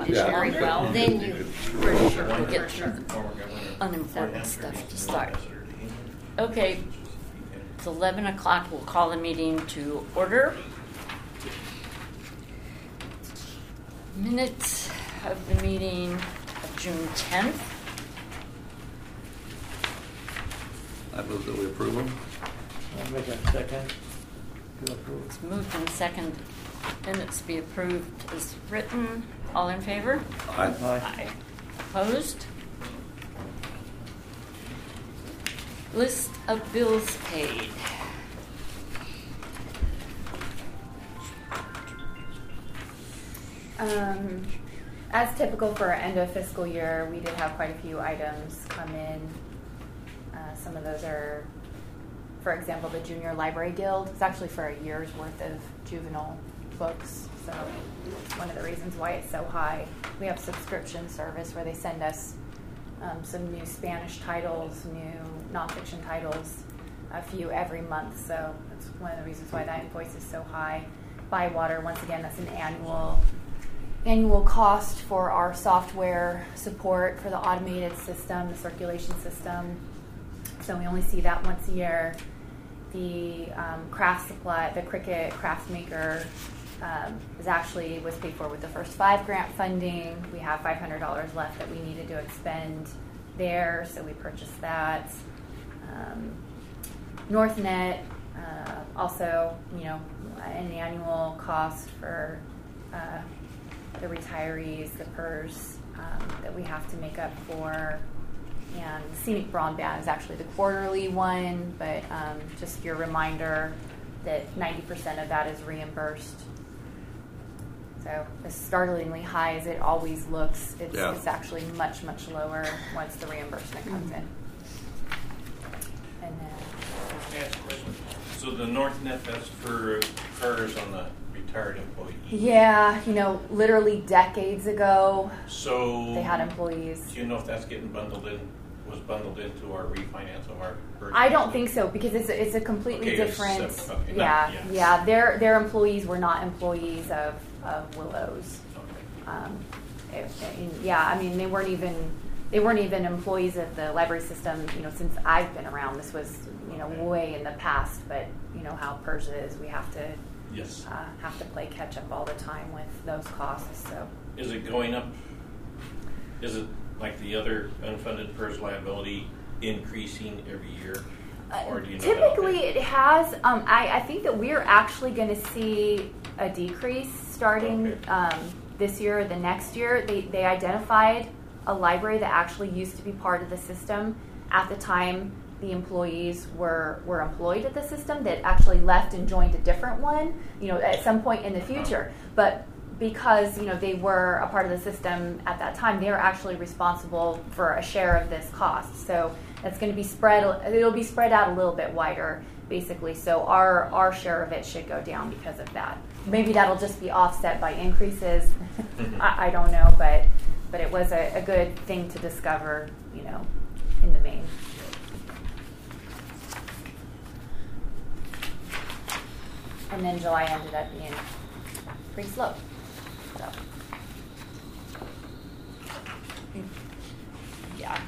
very well, then you for sure will get through the Former governor. unimportant stuff to start. Okay, it's 11 o'clock. We'll call the meeting to order. Minutes of the meeting of June 10th. I move that we approve them. I'll make a second to approve. It's moved and second. Minutes be approved as written. All in favor? Aye. Aye. Opposed? List of bills paid. As typical for end of fiscal year, we did have quite a few items come in. Some of those are, for example, the Junior Library Guild. It's actually for a year's worth of juvenile books, so it's one of the reasons why it's so high. We have subscription service where they send us some new Spanish titles, new nonfiction titles, a few every month, so that's one of the reasons why that invoice is so high. Bywater, once again, that's an annual cost for our software support for the automated system, the circulation system. So we only see that once a year. The craft supply, the Cricut craft maker was paid for with the first 5 grant funding. We have $500 left that we needed to expend there, so we purchased that. NorthNet, also, an annual cost for the retirees, the PERS that we have to make up for. And Scenic Broadband is actually the quarterly one, but just your reminder that 90% of that is reimbursed. So as startlingly high as it always looks, it's actually much, much lower once the reimbursement comes in. And then, Ask a question. So the NorthNet, that's for cars on the retired employees? yeah, literally decades ago, So they had employees. do you know if that's getting was bundled into our refinance of our purchase? I don't think so, because it's a completely Okay, it's different. separate. Okay, Yeah. Their employees were not employees of Willows. Okay. They weren't even employees of the library system. Since I've been around, this was way in the past. But how PERS is, we have to Yes. have to play catch up all the time with those costs. So Is it going up? Is it like the other unfunded PERS liability increasing every year? Or do you know typically it has. I think that we're actually going to see a decrease starting this year or the next year. They identified a library that actually used to be part of the system at the time the employees were employed at the system, that actually left and joined a different one, at some point in the future. But because they were a part of the system at that time, they are actually responsible for a share of this cost. So that's going to be it'll be spread out a little bit wider, basically. So our share of it should go down because of that. Maybe that'll just be offset by increases. I don't know, but it was a good thing to discover, in the main. And then July ended up being pretty slow. So. Yeah.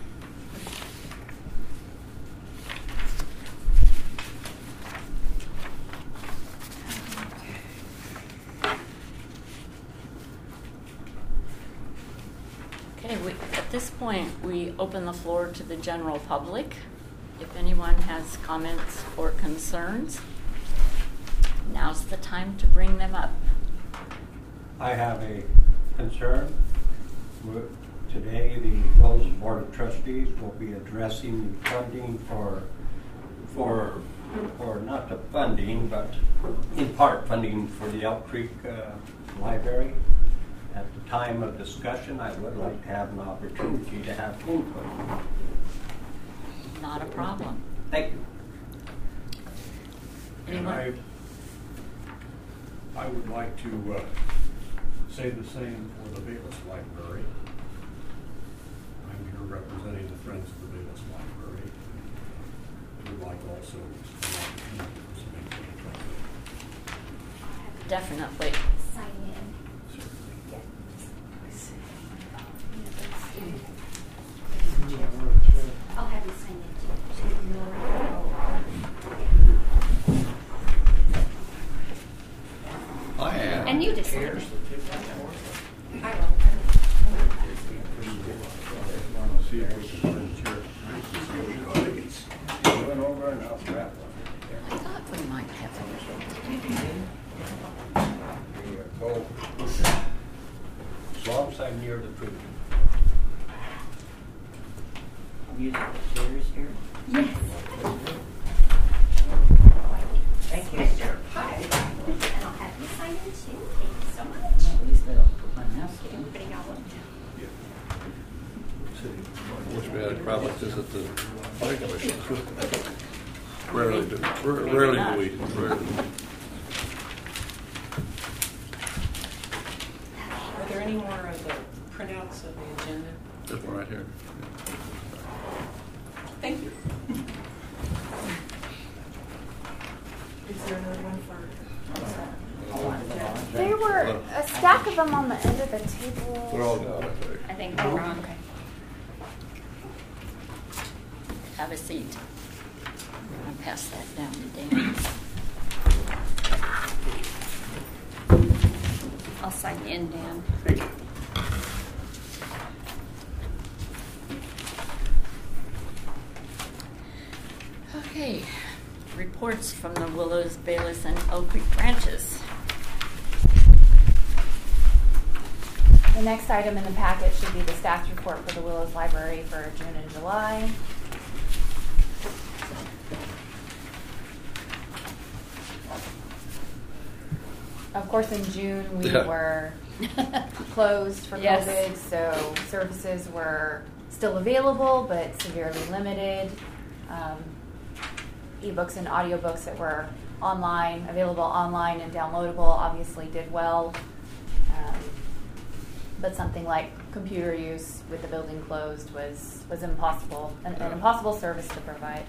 Okay, at this point, we open the floor to the general public. If anyone has comments or concerns, now's the time to bring them up. I have a concern. Today, the Willows Board of Trustees will be addressing the funding for not the funding, but in part funding for the Elk Creek Library. At the time of discussion, I would like to have an opportunity to have input. Not a problem. Thank you. Anyone? I would like to say the same for the Bayless Library. I'm here representing the Friends of the Bayless Library. I would like also an opportunity for some input. Definitely. Sign in. Certainly. Yeah. long as I'm near the truth. Musical chairs here. Yes. Thank you, sir. Hi. And I'll have you sign in too. Thank you so much. At least that'll put my mask on. Everybody got one? Wish we had a crowd like this at the planning commission. Rarely do we. Rarely. Are there any more of the printouts of the agenda? There's one right here. Thank you. Is there another one for? There were a stack of them on the end of the table. They're all gone, I think. I think they're wrong. Okay. Have a seat. I'll pass that down to Dan. I'll sign in, Dan. Thank you. Okay, reports from the Willows, Bayless, and Oak Creek branches. The next item in the packet should be the staff report for the Willows Library for June and July. Of course, in June, we were closed for Yes. COVID, so services were still available, but severely limited. Ebooks and audiobooks that were online, available online and downloadable, obviously did well. But something like computer use with the building closed was impossible, an impossible service to provide.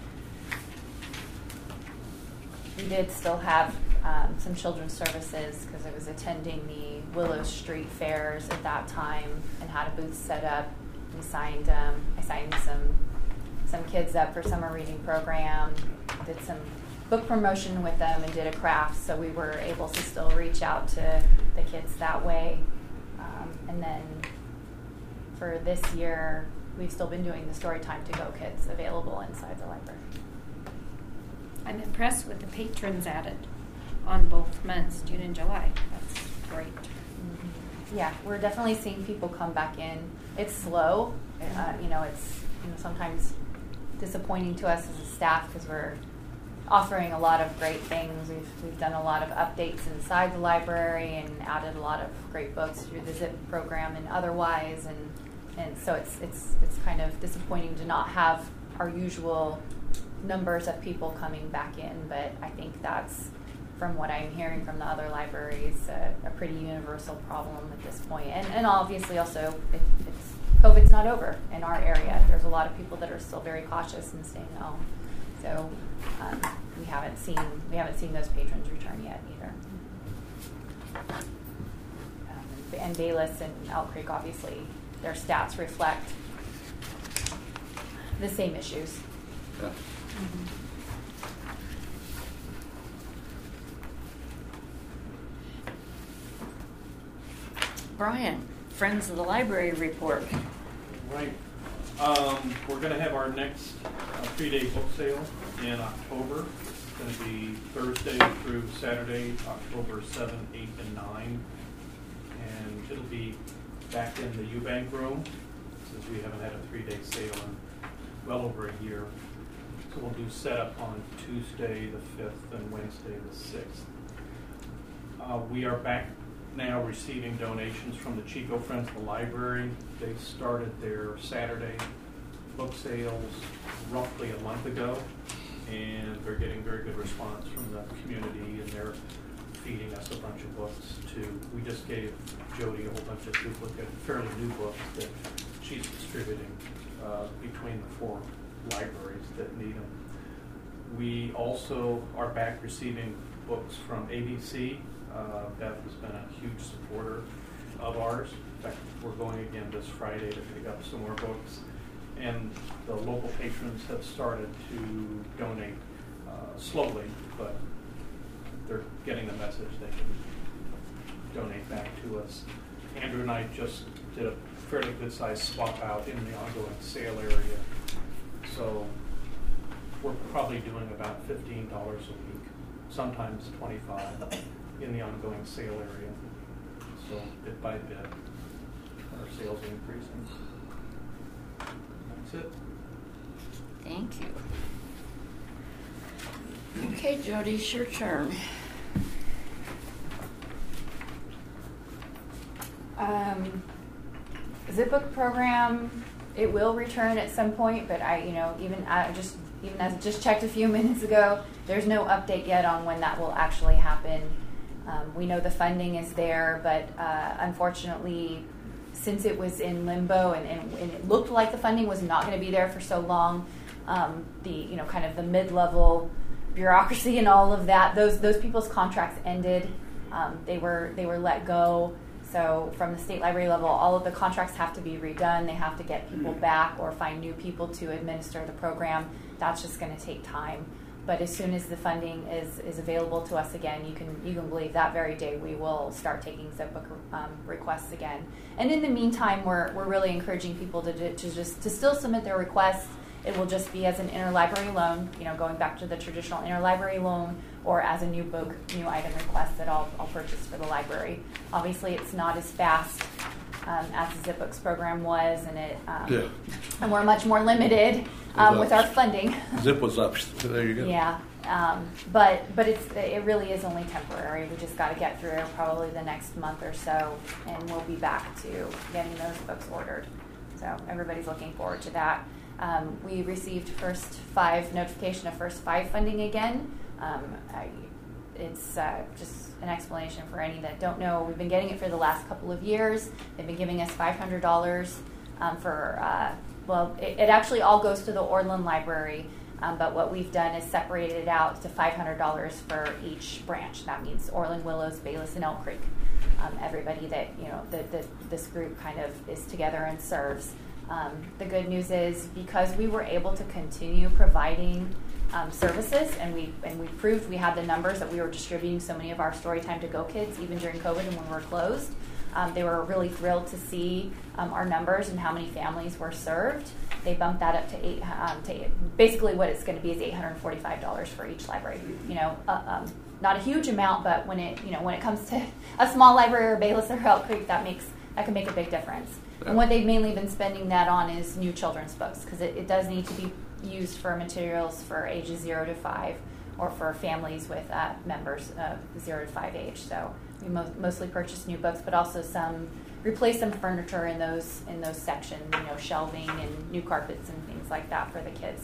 We did still have some children's services because I was attending the Willow Street fairs at that time and had a booth set up. We signed, I signed some kids up for summer reading program, did some book promotion with them and did a craft, so we were able to still reach out to the kids that way. And then for this year, we've still been doing the Storytime to Go kits available inside the library. I'm impressed with the patrons added on both months, June and July. That's great. Mm-hmm. Yeah, we're definitely seeing people come back in. It's slow. It's sometimes disappointing to us as a staff because we're offering a lot of great things. We've done a lot of updates inside the library and added a lot of great books through the ZIP program and otherwise, and so it's kind of disappointing to not have our usual numbers of people coming back in. But I think that's, from what I'm hearing from the other libraries, a pretty universal problem at this point. And obviously also COVID's not over in our area. There's a lot of people that are still very cautious and staying home. So we haven't seen those patrons return yet either. And Bayless and Elk Creek, obviously, their stats reflect the same issues. Yeah. Brian, Friends of the Library report. Right. We're going to have our next 3-day book sale in October. It's going to be Thursday through Saturday, October 7, 8, and 9. And it'll be back in the Eubank room, since we haven't had a 3-day sale in well over a year. So we'll do setup on Tuesday the 5th and Wednesday the 6th. We are back now receiving donations from the Chico Friends of the Library. They started their Saturday book sales roughly a month ago, and they're getting very good response from the community, and they're feeding us a bunch of books too. We just gave Jody a whole bunch of duplicate, fairly new books that she's distributing between the 4 libraries that need them. We also are back receiving books from ABC. Beth has been a huge supporter of ours. In fact, we're going again this Friday to pick up some more books. And the local patrons have started to donate slowly, but they're getting the message they can donate back to us. Andrew and I just did a fairly good-sized swap out in the ongoing sale area. So we're probably doing about $15 a week, sometimes $25 in the ongoing sale area. So bit by bit, our sales increasing. That's it. Thank you. Okay, Jody, it's your turn. Zipbook program, it will return at some point, but even as I just checked a few minutes ago, there's no update yet on when that will actually happen. We know the funding is there, but unfortunately, since it was in limbo and it looked like the funding was not going to be there for so long, the kind of the mid-level bureaucracy and all of that, those people's contracts ended. They were let go. So from the state library level, all of the contracts have to be redone. They have to get people back or find new people to administer the program. That's just going to take time. But as soon as the funding is available to us again, you can believe that very day we will start taking Zipbook requests again. And in the meantime, we're really encouraging people to still submit their requests. It will just be as an interlibrary loan, going back to the traditional interlibrary loan, or as a new item request that I'll purchase for the library. Obviously, it's not as fast as the Zipbooks program was, and and we're much more limited with our funding. Zip was up. There you go. Yeah, but it really is only temporary. We just got to get through probably the next month or so, and we'll be back to getting those books ordered. So everybody's looking forward to that. We received notification of first five funding again. It's just an explanation for any that don't know. We've been getting it for the last couple of years. They've been giving us $500 for, it actually all goes to the Orland Library, but what we've done is separated it out to $500 for each branch. That means Orland, Willows, Bayless, and Elk Creek. Everybody that, this group kind of is together and serves. The good news is because we were able to continue providing services, and we proved we had the numbers that we were distributing so many of our Storytime to Go kids even during COVID and when we were closed. They were really thrilled to see our numbers and how many families were served. They bumped that up to basically what it's going to be is $845 for each library. Not a huge amount, but when it comes to a small library or Bayless or Elk Creek, that can make a big difference. And what they've mainly been spending that on is new children's books, because it does need to be used for materials for ages 0 to 5 or for families with members of 0 to 5 age. So we mostly purchase new books, but also replace some furniture in those sections, shelving and new carpets and things like that for the kids.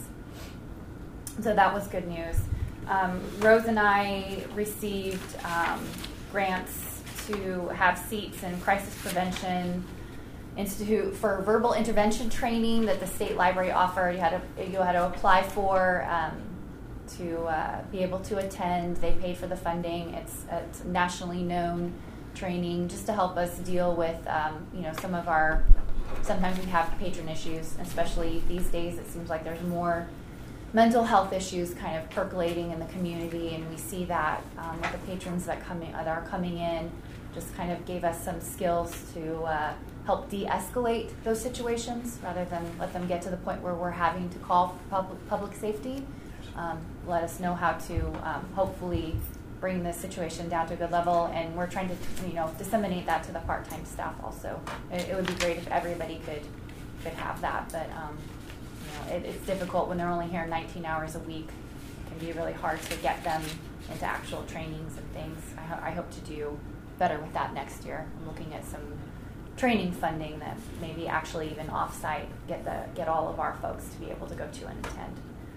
So that was good news. Rose and I received grants to have seats in Crisis Prevention Institute for verbal intervention training that the state library offered. You had to apply for to be able to attend. They paid for the funding. It's nationally known training just to help us deal with some of our. Sometimes we have patron issues, especially these days. It seems like there's more mental health issues kind of percolating in the community, and we see that with the patrons that are coming in. Just kind of gave us some skills to help de-escalate those situations rather than let them get to the point where we're having to call for public safety. Let us know how to hopefully bring the situation down to a good level, and we're trying to disseminate that to the part-time staff also. It would be great if everybody could have that, but it's difficult when they're only here 19 hours a week. It can be really hard to get them into actual trainings and things. I hope to do better with that next year. I'm looking at some training funding that maybe actually even off-site get all of our folks to be able to go to and attend.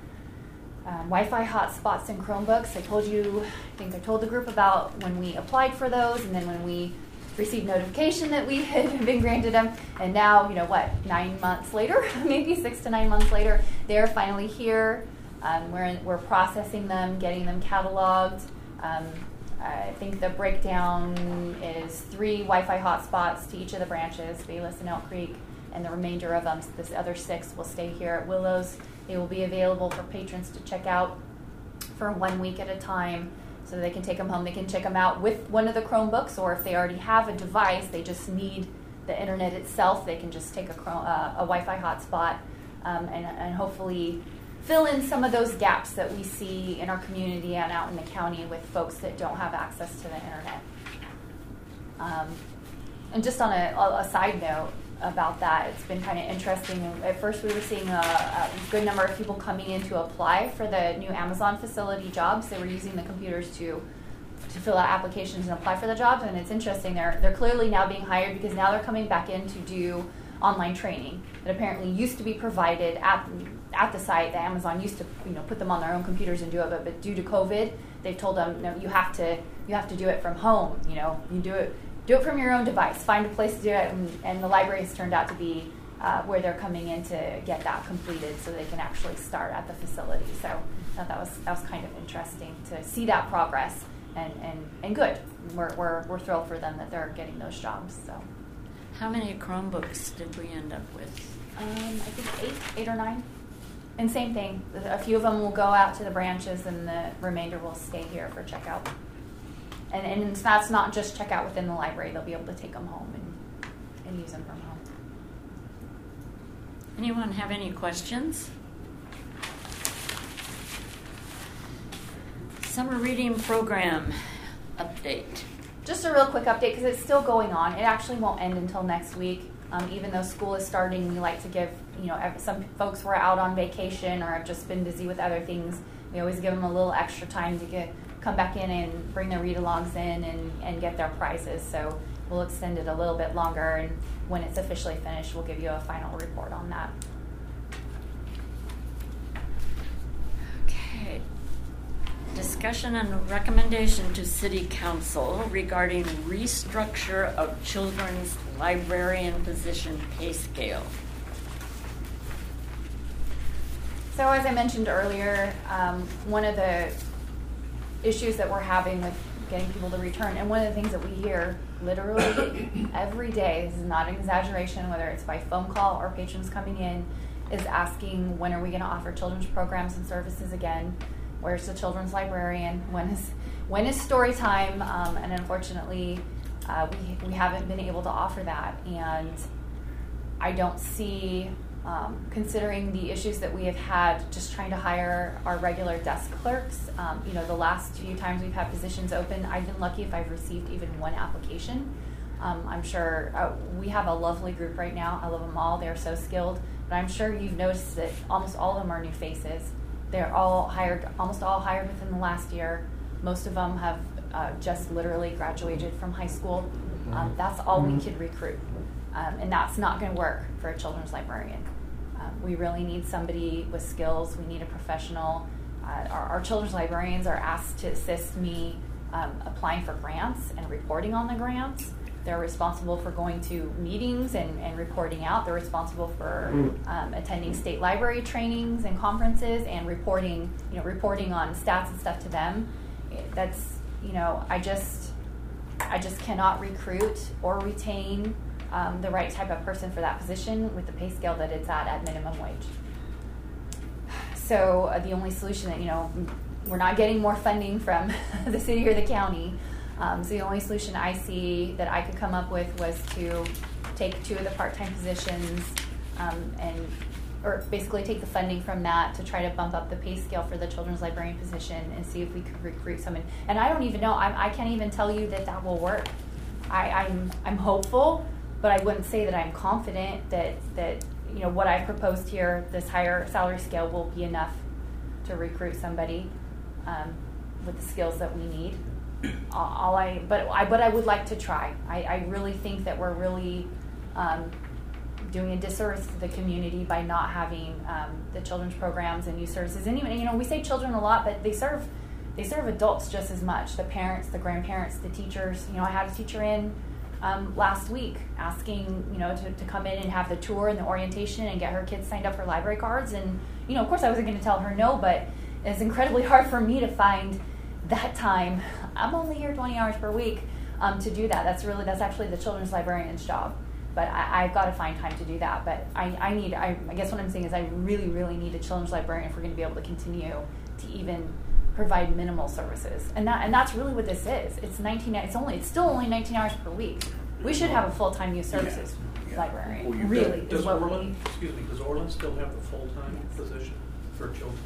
Wi-Fi hotspots and Chromebooks. I told the group about when we applied for those, and then when we received notification that we had been granted them, and now 9 months later, maybe 6 to 9 months later, they're finally here. We're processing them, getting them cataloged. I think the breakdown is 3 Wi-Fi hotspots to each of the branches, Bayless and Elk Creek, and the remainder of them, this other 6, will stay here at Willows. They will be available for patrons to check out for 1 week at a time, so they can take them home. They can check them out with one of the Chromebooks, or if they already have a device, they just need the internet itself, they can just take a Wi-Fi hotspot and hopefully fill in some of those gaps that we see in our community and out in the county with folks that don't have access to the internet. And just on a side note, about that. It's been kind of interesting. At first, we were seeing a good number of people coming in to apply for the new Amazon facility jobs. They were using the computers to fill out applications and apply for the jobs. And it's interesting. They're clearly now being hired because now they're coming back in to do online training that apparently used to be provided at the site. That Amazon used to put them on their own computers and do it, but due to COVID, they've told them, no, you have to do it from home. You do it from your own device. Find a place to do it, and the library has turned out to be where they're coming in to get that completed, so they can actually start at the facility. So I thought that was kind of interesting to see that progress, and good. We're thrilled for them that they're getting those jobs. So. How many Chromebooks did we end up with? I think 8 or 9. And same thing. A few of them will go out to the branches, and the remainder will stay here for checkout. And that's not just checkout within the library. They'll be able to take them home and use them from home. Anyone have any questions? Summer reading program update. Just a real quick update because it's still going on. It actually won't end until next week. Even though school is starting, we like to give, some folks who are out on vacation or have just been busy with other things, we always give them a little extra time to come back in and bring their read-alongs in and get their prizes. So we'll extend it a little bit longer, and when it's officially finished, we'll give you a final report on that. Okay. Discussion and recommendation to City Council regarding restructure of children's librarian position pay scale. So as I mentioned earlier, one of the issues that we're having with getting people to return, and one of the things that we hear literally every day, this is not an exaggeration, whether it's by phone call or patrons coming in, is asking, when are we going to offer children's programs and services again? Where's the children's librarian? When is story time? And unfortunately, we haven't been able to offer that. And I don't see, considering the issues that we have had just trying to hire our regular desk clerks, the last few times we've had positions open, I've been lucky if I've received even one application. I'm sure we have a lovely group right now. I love them all. They're so skilled. But I'm sure you've noticed that almost all of them are new faces. They're almost all hired within the last year. Most of them have just literally graduated from high school. That's all we could recruit. And that's not going to work for a children's librarian. We really need somebody with skills. We need a professional. Our children's librarians are asked to assist me applying for grants and reporting on the grants. They're responsible for going to meetings and reporting out. They're responsible for attending state library trainings and conferences and reporting on stats and stuff to them. That's, I just cannot recruit or retain the right type of person for that position with the pay scale that it's at minimum wage. So the only solution that, we're not getting more funding from the city or the county. So the only solution I see that I could come up with was to take 2 of the part-time positions or basically take the funding from that to try to bump up the pay scale for the children's librarian position and see if we could recruit someone. And I don't even know. I can't even tell you that will work. I'm hopeful, but I wouldn't say that I'm confident that what I proposed here, this higher salary scale, will be enough to recruit somebody with the skills that we need. But I would like to try. I really think that we're really doing a disservice to the community by not having the children's programs and youth services. And even, we say children a lot, but they serve adults just as much. The parents, the grandparents, the teachers. I had a teacher in last week asking, to come in and have the tour and the orientation and get her kids signed up for library cards. And, of course I wasn't going to tell her no, but it's incredibly hard for me to find that time. I'm only here 20 hours per week to do that. That's actually the children's librarian's job. But I've got to find time to do that. But I guess what I'm saying is I really, really need a children's librarian if we're going to be able to continue to even provide minimal services. And that's really what this is. It's still only 19 hours per week. We should have a full-time youth services librarian. Really, is Does what we Orland, need. does Orland still have the full-time position for children?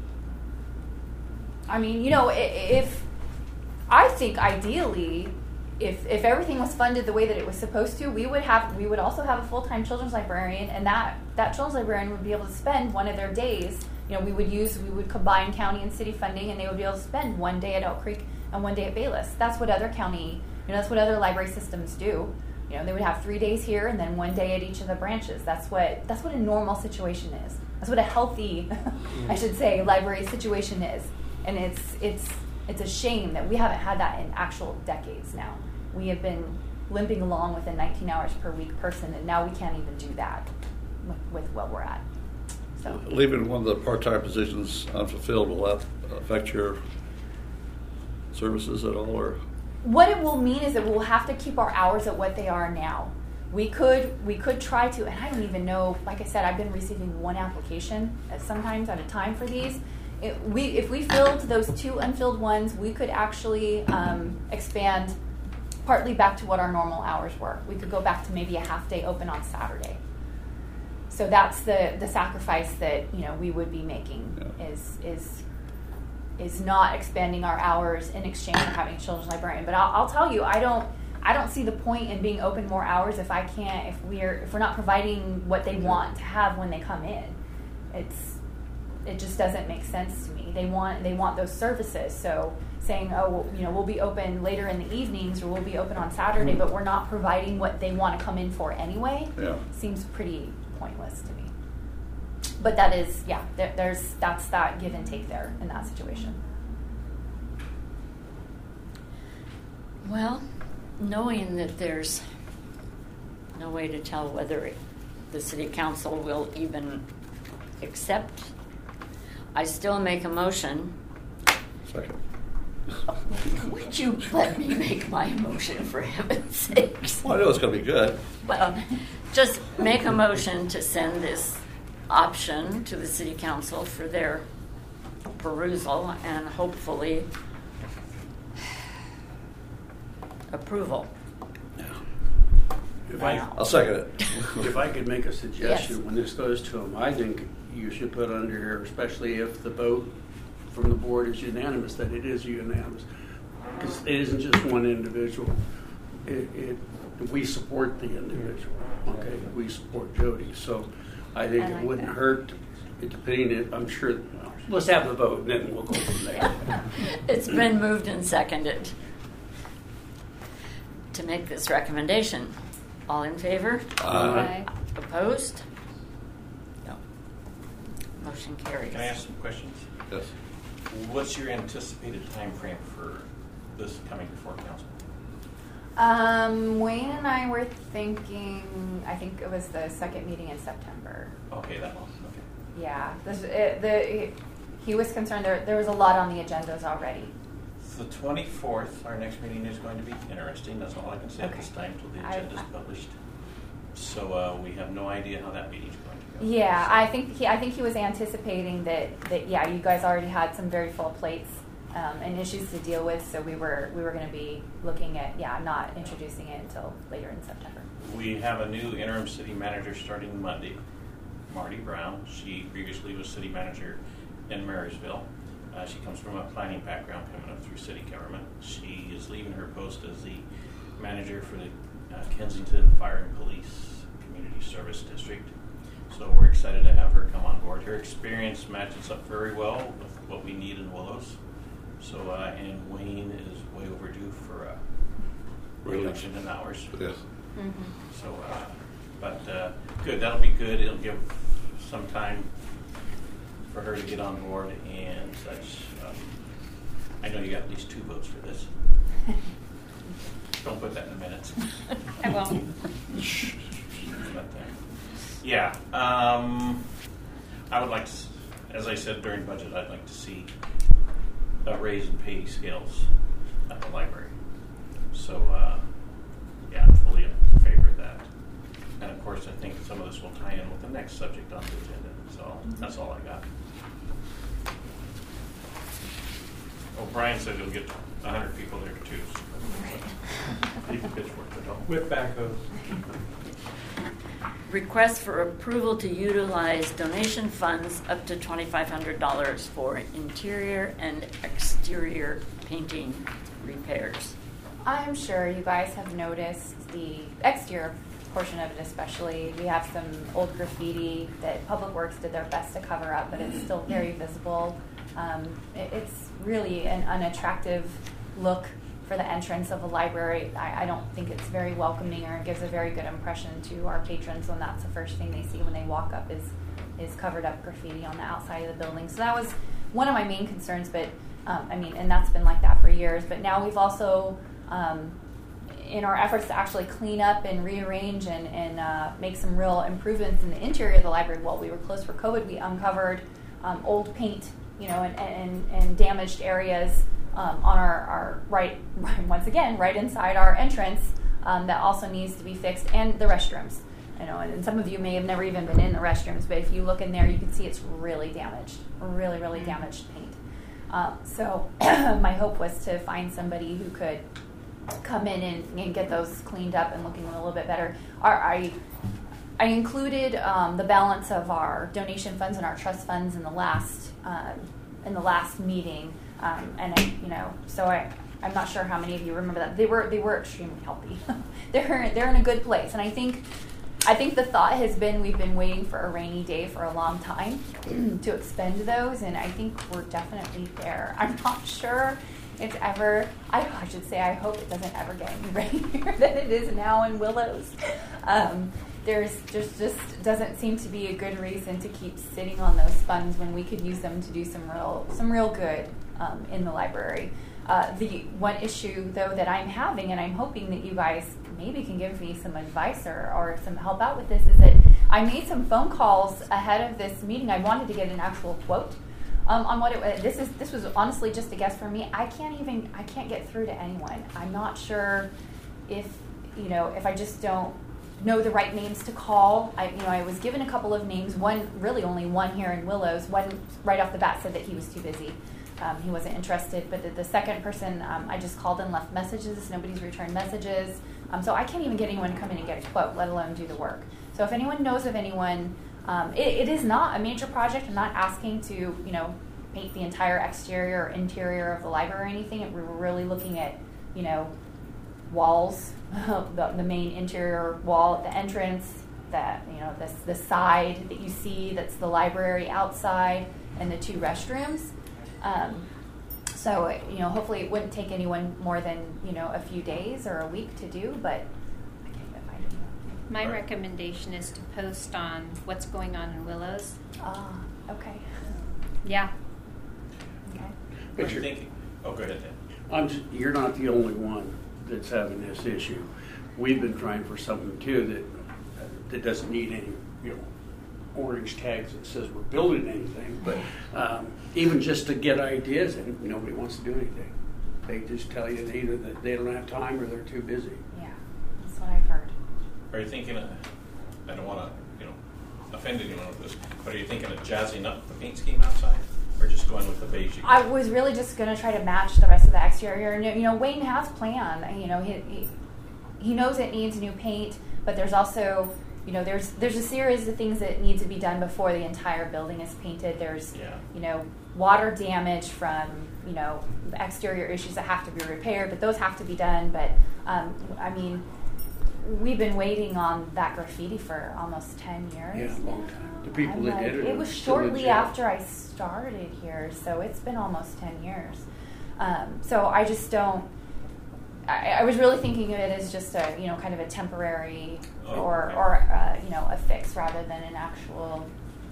I mean, if I think ideally if everything was funded the way that it was supposed to, we would also have a full-time children's librarian, and that children's librarian would be able to spend one of their days. You know, we would combine county and city funding, and they would be able to spend one day at Elk Creek and one day at Bayless. That's what other that's what other library systems do. You know, they would have 3 days here and then one day at each of the branches. That's what a normal situation is. That's what a healthy, I should say, library situation is. And it's a shame that we haven't had that in actual decades now. We have been limping along with a 19 hours per week person, and now we can't even do that with what we're at. So Leaving one of the part-time positions unfulfilled, will that affect your services at all, or? what it will mean is that we'll have to keep our hours at what they are now. We could try to, and I don't even know, like I said, I've been receiving one application sometimes at a time for these. If we filled those 2 unfilled ones, we could actually expand partly back to what our normal hours were. We could go back to maybe a half day open on Saturday. So that's the sacrifice that we would be making, is not expanding our hours in exchange for having a children's librarian. But I'll tell you, I don't see the point in being open more hours if we're not providing what they want to have when they come in. It just doesn't make sense to me. They want those services. So saying, we'll be open later in the evenings, or we'll be open on Saturday, but we're not providing what they want to come in for anyway, seems pretty pointless to me. But that is, that's that give and take there in that situation. Well, knowing that there's no way to tell whether the city council will even accept, I still make a motion. Second. Would you let me make my motion, for heaven's sakes? Well, I know it's going to be good. Well, just make a motion to send this option to the city council for their perusal and hopefully approval. I'll second it. If I could make a suggestion, Yes. when this goes to them, I think you should put under here, especially if the vote from the board is unanimous, that it is unanimous. Because it isn't just one individual. We support the individual. Okay, we support Jody. So I think it wouldn't hurt, depending. I'm sure. Let's have the vote, and then we'll go from there. It's been moved and seconded to make this recommendation. All in favor? Aye. Opposed? No. Motion carries. Can I ask some questions? Yes. What's your anticipated time frame for this coming before council? Wayne and I were thinking, I think it was the second meeting in September. Okay, that one. Okay. Yeah. He was concerned there was a lot on the agendas already. The 24th, our next meeting is going to be interesting. That's all I can say at this time until the agenda is published. So we have no idea how that meeting is going to go. Yeah, I think he was anticipating that you guys already had some very full plates and issues to deal with, so we were going to be looking at not introducing it until later in September. We have a new interim city manager starting Monday, Marty Brown. She previously was city manager in Marysville. She comes from a planning background coming up through city government. She is leaving her post as the manager for the Kensington Fire and Police Community Service District. So we're excited to have her come on board. Her experience matches up very well with what we need in Willows. So, and Wayne is way overdue for a reduction in hours. Yes. Mm-hmm. So, but good. That'll be good. It'll give some time for her to get on board and such. I know you got at least 2 votes for this. Don't put that in the minutes. I won't. Yeah. I would like to, as I said during budget, I'd like to see a raise in pay scales at the library. So, I'm fully in favor of that. And of course, I think some of this will tie in with the next subject on the agenda. So that's all I got. Oh, Brian said he'll get 100 people there too. So you can pitchfork it all. With backhoes. Request for approval to utilize donation funds up to $2,500 for interior and exterior painting repairs. I'm sure you guys have noticed the exterior portion of it especially. We have some old graffiti that Public Works did their best to cover up, but it's still very visible. It's really an unattractive look for the entrance of a library. I don't think it's very welcoming or gives a very good impression to our patrons when that's the first thing they see when they walk up is covered up graffiti on the outside of the building. So that was one of my main concerns, but and that's been like that for years. But now we've also, in our efforts to actually clean up and rearrange and make some real improvements in the interior of the library while we were closed for COVID, we uncovered old paint, and damaged areas on our right once again, right inside our entrance that also needs to be fixed, and the restrooms. And some of you may have never even been in the restrooms, but if you look in there, you can see it's really damaged, really, really damaged paint. So my hope was to find somebody who could come in and get those cleaned up and looking a little bit better. I included the balance of our donation funds and our trust funds in the last meeting, so I'm not sure how many of you remember that. They were extremely healthy. They're in a good place, and I think the thought has been we've been waiting for a rainy day for a long time to expend those, and I think we're definitely there. I'm not sure it's ever, I should say, I hope it doesn't ever get any rainier than it is now in Willows. There's just doesn't seem to be a good reason to keep sitting on those funds when we could use them to do some real good in the library. The one issue, though, that I'm having, and I'm hoping that you guys maybe can give me some advice or some help out with this, is that I made some phone calls ahead of this meeting. I wanted to get an actual quote on what it was. This was honestly just a guess for me. I can't get through to anyone. I'm not sure if I just don't know the right names to call. I was given a couple of names. Only one here in Willows. One right off the bat said that he was too busy. He wasn't interested. But the second person, I just called and left messages. Nobody's returned messages. So I can't even get anyone to come in and get a quote, let alone do the work. So if anyone knows of anyone, it is not a major project. I'm not asking to, paint the entire exterior or interior of the library or anything. We're really looking at, walls, the main interior wall at the entrance, the side that you see that's the library outside, and the 2 restrooms. So hopefully it wouldn't take anyone more than a few days or a week to do, but I can't even find anyone. My recommendation is to post on what's going on in Willows. Okay. Yeah. Okay. But you're thinking. Oh, go ahead, Dan. You're not the only one that's having this issue. We've been trying for something too that doesn't need any orange tags that says we're building anything, but even just to get ideas, and nobody wants to do anything. They just tell you either that they don't have time or they're too busy. Yeah, that's what I've heard. Are you thinking I don't want to offend anyone with this, but are you thinking of jazzing up the paint scheme outside, or just going with the beige? I was really just going to try to match the rest of the exterior. And, Wayne has planned. He knows it needs new paint, but there's also, there's a series of things that need to be done before the entire building is painted. There's, water damage from, the exterior issues that have to be repaired, but those have to be done. But, we've been waiting on that graffiti for almost 10 years. Yeah, a long time. The people that did it. It was shortly after I started here, so it's been almost 10 years. So I just don't. I was really thinking of it as just a kind of a temporary or a fix rather than an actual.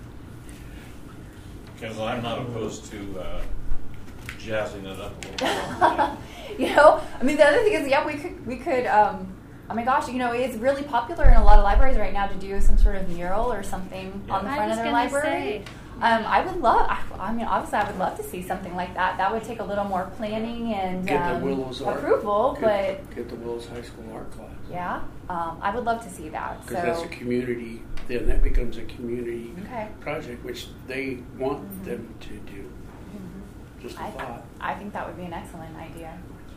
Because I'm not opposed to jazzing it up a little bit. The other thing is, we could. Oh my gosh, it's really popular in a lot of libraries right now to do some sort of mural or something on the front of their library. I would love, obviously I would love to see something like that. That would take a little more planning and approval, but... Get the Willows High School art class. Yeah, I would love to see that. Because that's a community, then that becomes a community project, which they want them to do. Just a thought. I think that would be an excellent idea.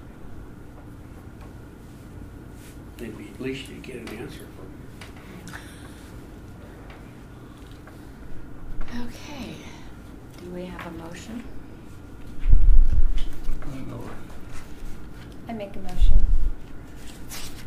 Maybe at least you get an answer from them. Okay. Do we have a motion? I know. I make a motion.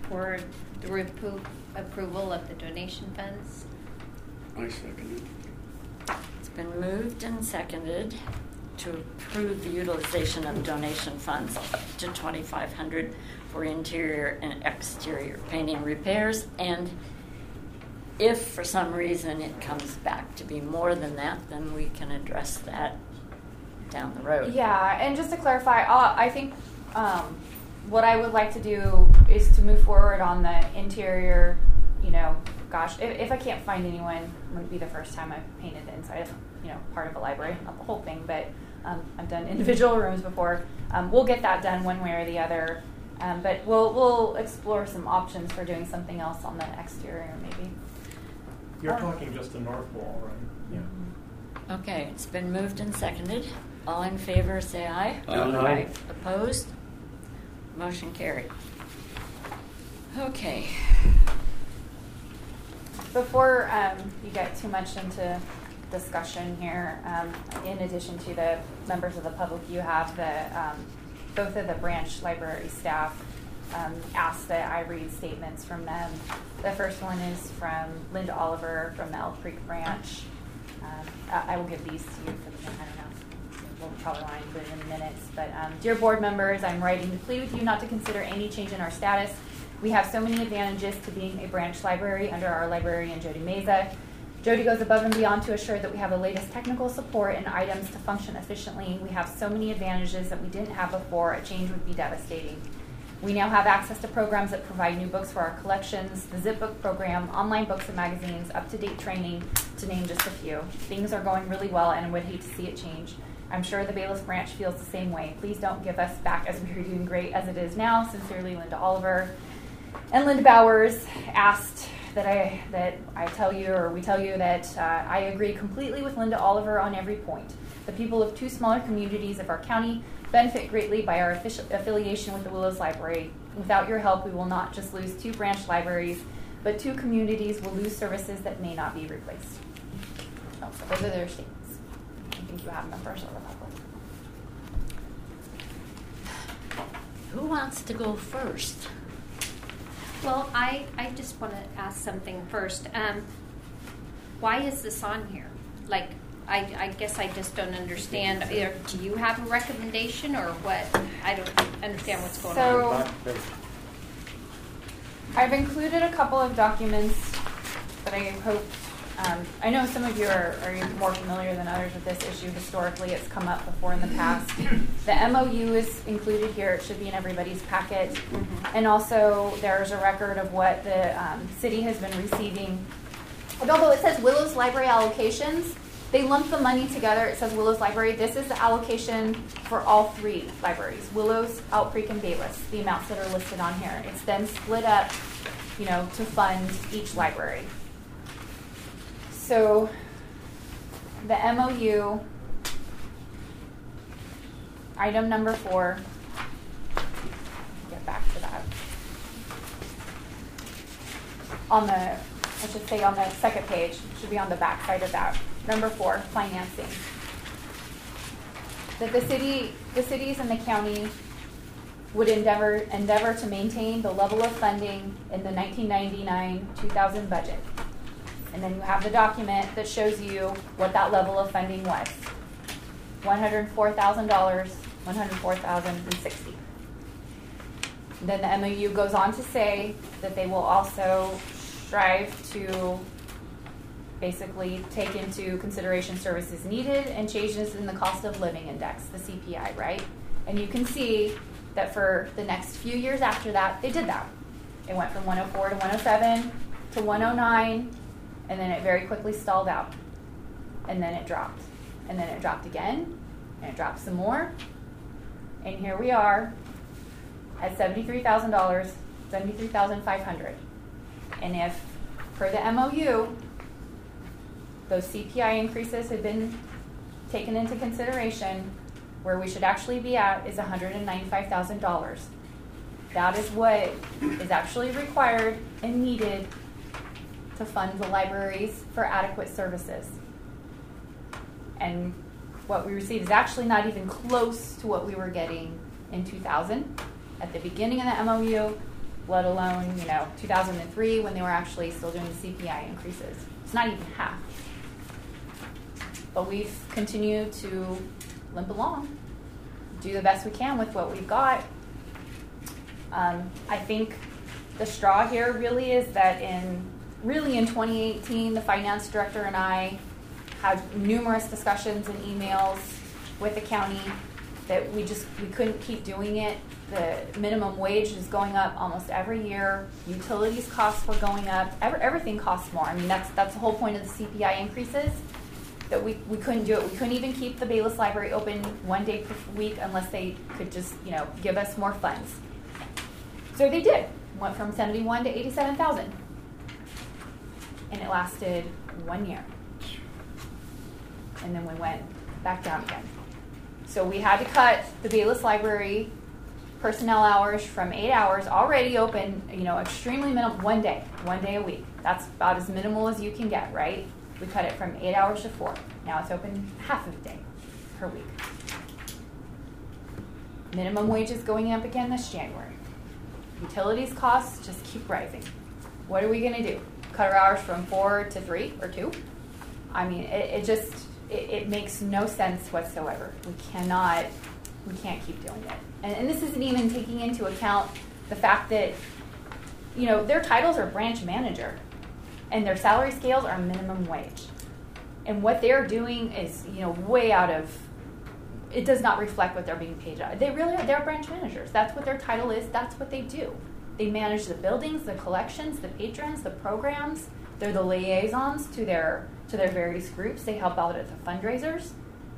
for the approval of the donation funds. I second it. It's been moved and seconded to approve the utilization of donation funds up to $2,500 for interior and exterior painting repairs. And if for some reason it comes back to be more than that, then we can address that down the road. Yeah, and just to clarify, I think what I would like to do is to move forward on the interior. You know, gosh, if I can't find anyone, it wouldn't be the first time I've painted the inside of, part of a library, not the whole thing, but I've done individual rooms before. We'll get that done one way or the other, but we'll explore some options for doing something else on the exterior, maybe. You're talking just the north wall, right? Yeah. Okay, it's been moved and seconded. All in favor, say aye. Aye. Opposed? Motion carried. Okay. Before you get too much into discussion here, in addition to the members of the public, you have both of the branch library staff asked that I read statements from them. The first one is from Linda Oliver from the Elk Creek branch. I will give these to you for the, I don't know, we'll probably want to include it in the minutes. But dear board members, I'm writing to plead with you not to consider any change in our status. We have so many advantages to being a branch library under our librarian, Jody Meza. Jody goes above and beyond to assure that we have the latest technical support and items to function efficiently. We have so many advantages that we didn't have before. A change would be devastating. We now have access to programs that provide new books for our collections, the Zip Book program, online books and magazines, up-to-date training, to name just a few. Things are going really well, and I would hate to see it change. I'm sure the Bayless branch feels the same way. Please don't give us back as we are doing great as it is now. Sincerely, Linda Oliver. And Linda Bowers asked that I tell you, or we tell you, that I agree completely with Linda Oliver on every point. The people of two smaller communities of our county benefit greatly by our affiliation with the Willows Library. Without your help, we will not just lose two branch libraries, but two communities will lose services that may not be replaced. So those are their statements. I think you have members of the public. Who wants to go first? Well, I just want to ask something first. Why is this on here? Like, I guess I just don't understand. Either, do you have a recommendation or what? I don't understand what's going on. So, I've included a couple of documents that I hope, I know some of you are more familiar than others with this issue. Historically, it's come up before in the past. The MOU is included here. It should be in everybody's packet. Mm-hmm. And also, there's a record of what the city has been receiving. And although it says Willows Library allocations, they lump the money together. It says Willows Library. This is the allocation for all three libraries, Willows, Elk Creek, and Bayless, the amounts that are listed on here. It's then split up, to fund each library. So the MOU, item number 4, get back to that. On the second page, should be on the back side of that. Number 4, financing. That the cities and the county would endeavor to maintain the level of funding in the 1999-2000 budget. And then you have the document that shows you what that level of funding was. $104,000, $104,060. Then the MOU goes on to say that they will also strive to basically take into consideration services needed and changes in the cost of living index, the CPI, right? And you can see that for the next few years after that, they did that. It went from 104 to 107 to 109, and then it very quickly stalled out. And then it dropped. And then it dropped again, and it dropped some more. And here we are at $73,000, $73,500. And if, per the MOU, those CPI increases have been taken into consideration, where we should actually be at is $195,000. That is what is actually required and needed to fund the libraries for adequate services. And what we received is actually not even close to what we were getting in 2000 at the beginning of the MOU, let alone, 2003 when they were actually still doing the CPI increases. It's not even half. But we've continued to limp along, do the best we can with what we've got. I think the straw here really is that in 2018, the finance director and I had numerous discussions and emails with the county that we couldn't keep doing it. The minimum wage is going up almost every year. Utilities costs were going up. Everything costs more. I mean, that's the whole point of the CPI increases, that we couldn't do it. We couldn't even keep the Bayless Library open one day per week unless they could just, give us more funds. So they did. Went from 71 to 87,000. And it lasted 1 year. And then we went back down again. So we had to cut the Bayless Library personnel hours from 8 hours, already open, extremely minimal, 1 day a week. That's about as minimal as you can get, right? We cut it from 8 hours to 4. Now it's open half of a day per week. Minimum wage is going up again this January. Utilities costs just keep rising. What are we going to do? Cut our hours from 4 to 3 or 2? I mean, it makes no sense whatsoever. We can't keep doing it. And this isn't even taking into account the fact that, their titles are branch manager and their salary scales are minimum wage. And what they're doing is, way out of, it does not reflect what they're being paid. They're branch managers. That's what their title is. That's what they do. They manage the buildings, the collections, the patrons, the programs. They're the liaisons to their various groups. They help out at the fundraisers.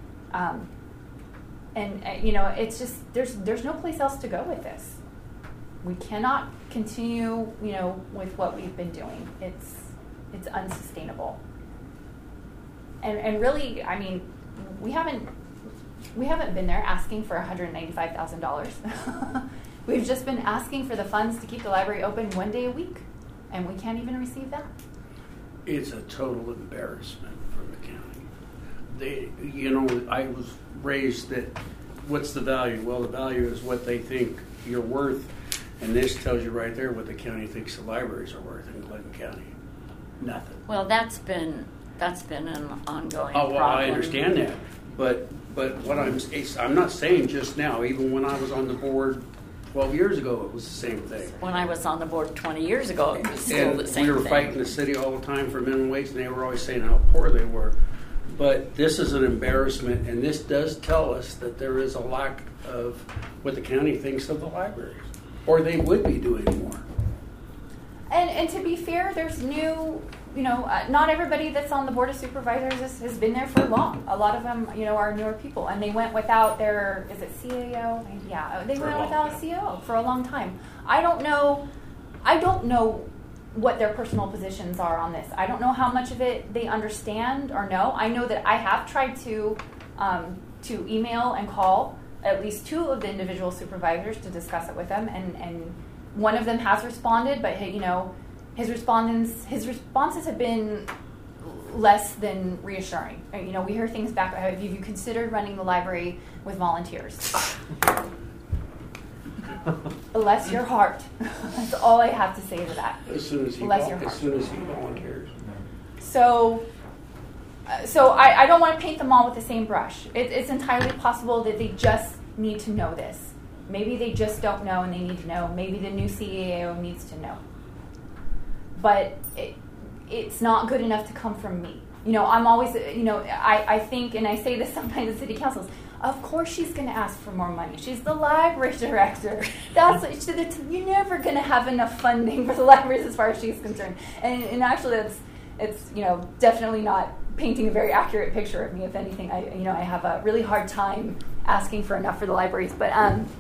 It's just, there's no place else to go with this. We cannot continue, with what we've been doing. It's unsustainable. And really, I mean, we haven't been there asking for $195,000. We've just been asking for the funds to keep the library open 1 day a week, and we can't even receive that. It's a total embarrassment for the county. I was raised that what's the value? Well, the value is what they think you're worth, and this tells you right there what the county thinks the libraries are worth in Clinton County. Nothing. Well, that's been an ongoing problem. I understand that, but what I'm not saying just now. Even when I was on the board 12 years ago, it was the same thing. When I was on the board 20 years ago, it was still the same thing. We were fighting the city all the time for minimum wage, and they were always saying how poor they were. But this is an embarrassment, and this does tell us that there is a lack of what the county thinks of the libraries, or they would be doing more. And to be fair, there's new, not everybody that's on the Board of Supervisors has been there for long. A lot of them, are newer people, and they went without their, is it CAO? Yeah, they went without a CAO for a long time. I don't know what their personal positions are on this. I don't know how much of it they understand or know. I know that I have tried to email and call at least 2 of the individual supervisors to discuss it with them, and one of them has responded, but his responses have been less than reassuring. We hear things back. Have you considered running the library with volunteers? Bless your heart. That's all I have to say to that. As soon as he volunteers. So I don't want to paint them all with the same brush. It's entirely possible that they just need to know this. Maybe they just don't know and they need to know. Maybe the new CAO needs to know. But it's not good enough to come from me. I'm always, I think, and I say this sometimes at city councils, of course she's going to ask for more money. She's the library director. You're never going to have enough funding for the libraries as far as she's concerned. And actually, it's definitely not painting a very accurate picture of me. If anything, I have a really hard time asking for enough for the libraries. But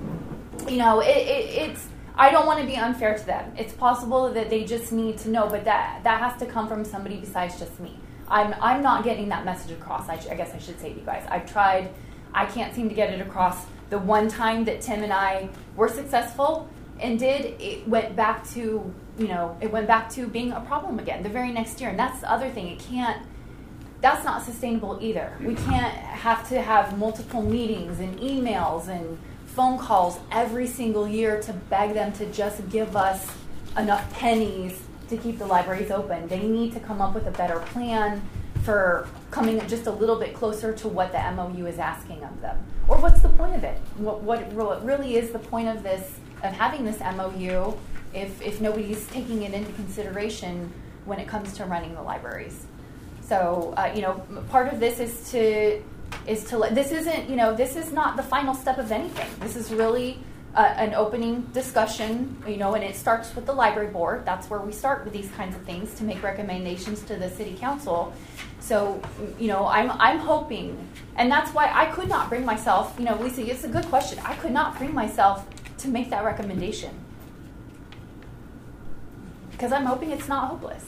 it's. I don't want to be unfair to them. It's possible that they just need to know, but that has to come from somebody besides just me. I'm not getting that message across. I guess I should say to you guys. I've tried. I can't seem to get it across. The one time that Tim and I were successful and it went back to being a problem again the very next year. And that's the other thing. That's not sustainable either. We can't have to have multiple meetings and emails and phone calls every single year to beg them to just give us enough pennies to keep the libraries open. They need to come up with a better plan for coming just a little bit closer to what the MOU is asking of them. Or what's the point of it? What really is the point of this, of having this MOU, if nobody's taking it into consideration when it comes to running the libraries? So, part of this is to this isn't, this is not the final step of anything. This is really an opening discussion, and it starts with the library board. That's where we start with these kinds of things, to make recommendations to the city council. So, I'm hoping, and that's why I could not bring myself, Lisa, it's a good question. I could not bring myself to make that recommendation, because I'm hoping it's not hopeless.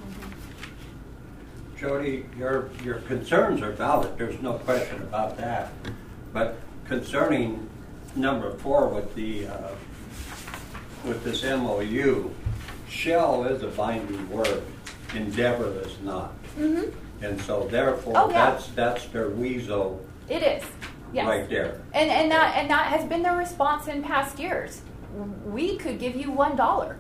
Jody, your concerns are valid. There's no question about that. But concerning number 4 with the with this MOU, shall is a binding word. Endeavor is not. Mm-hmm. And so therefore, that's their weasel. It is. Yes. Right there. And that has been their response in past years. We could give you $1.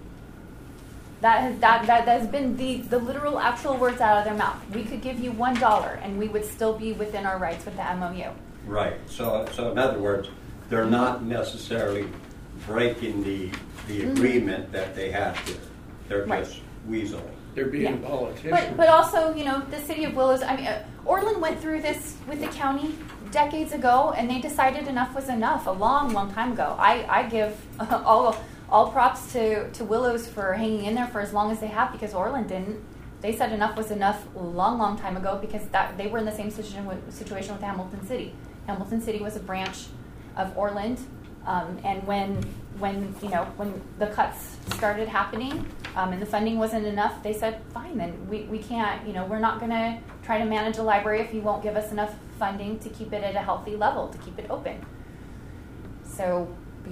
That has been the literal actual words out of their mouth. We could give you $1 and we would still be within our rights with the MOU. Right. So in other words, they're not necessarily breaking the agreement that they have here. They're just weaseling. They're being politicians. But also, the city of Willows, Orland went through this with the county decades ago, and they decided enough was enough a long, long time ago. I give all props to Willows for hanging in there for as long as they have, because Orland didn't. They said enough was enough a long, long time ago, because they were in the same situation with Hamilton City. Hamilton City was a branch of Orland, and when the cuts started happening and the funding wasn't enough, they said, fine, then we can't, we're not going to try to manage a library if you won't give us enough funding to keep it at a healthy level, to keep it open. So,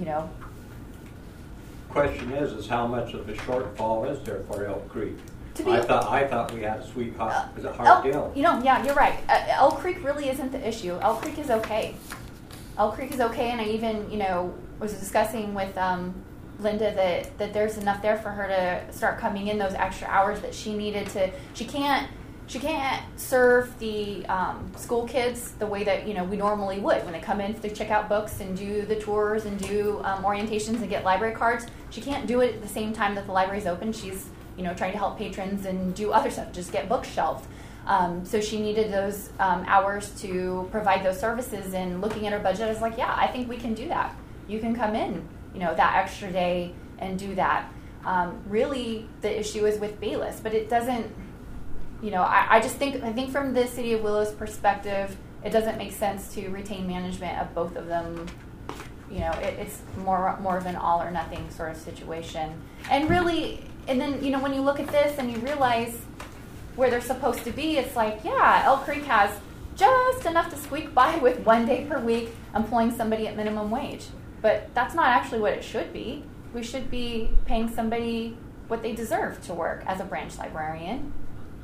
Question is how much of a shortfall is there for Elk Creek? I thought we had a sweet hard deal. You're right. Elk Creek really isn't the issue. Elk Creek is okay. Elk Creek is okay, and I even, was discussing with Linda that there's enough there for her to start coming in those extra hours that she needed to. She can't serve the school kids the way that we normally would when they come in to check out books and do the tours and do orientations and get library cards. She can't do it at the same time that the library's open. She's trying to help patrons and do other stuff, just get books shelved. So she needed those hours to provide those services. And looking at her budget, I was like, yeah, I think we can do that. You can come in, that extra day and do that. Really, the issue is with Bayless, but it doesn't. I think from the City of Willows perspective, it doesn't make sense to retain management of both of them. It's more of an all or nothing sort of situation. And really, and then when you look at this and you realize where they're supposed to be, it's like, yeah, Elk Creek has just enough to squeak by with 1 day per week employing somebody at minimum wage. But that's not actually what it should be. We should be paying somebody what they deserve to work as a branch librarian.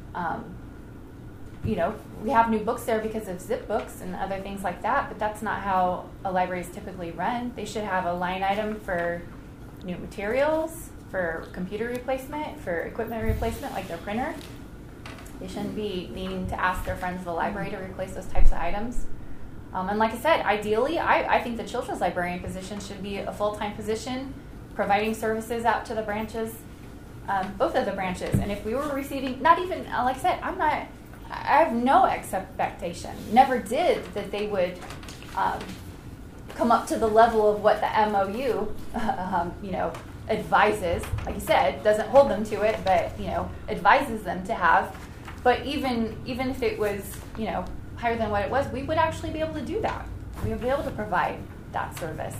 We have new books there because of Zip Books and other things like that, but that's not how a library is typically run. They should have a line item for new materials, for computer replacement, for equipment replacement, like their printer. They shouldn't be needing to ask their friends at the library to replace those types of items. And like I said, ideally, I think the children's librarian position should be a full-time position, providing services out to the branches, both of the branches. And if we were receiving, not even, like I said, I have no expectation, never did, that they would come up to the level of what the MOU, advises. Like you said, doesn't hold them to it, but, advises them to have. But even if it was, higher than what it was, we would actually be able to do that. We would be able to provide that service.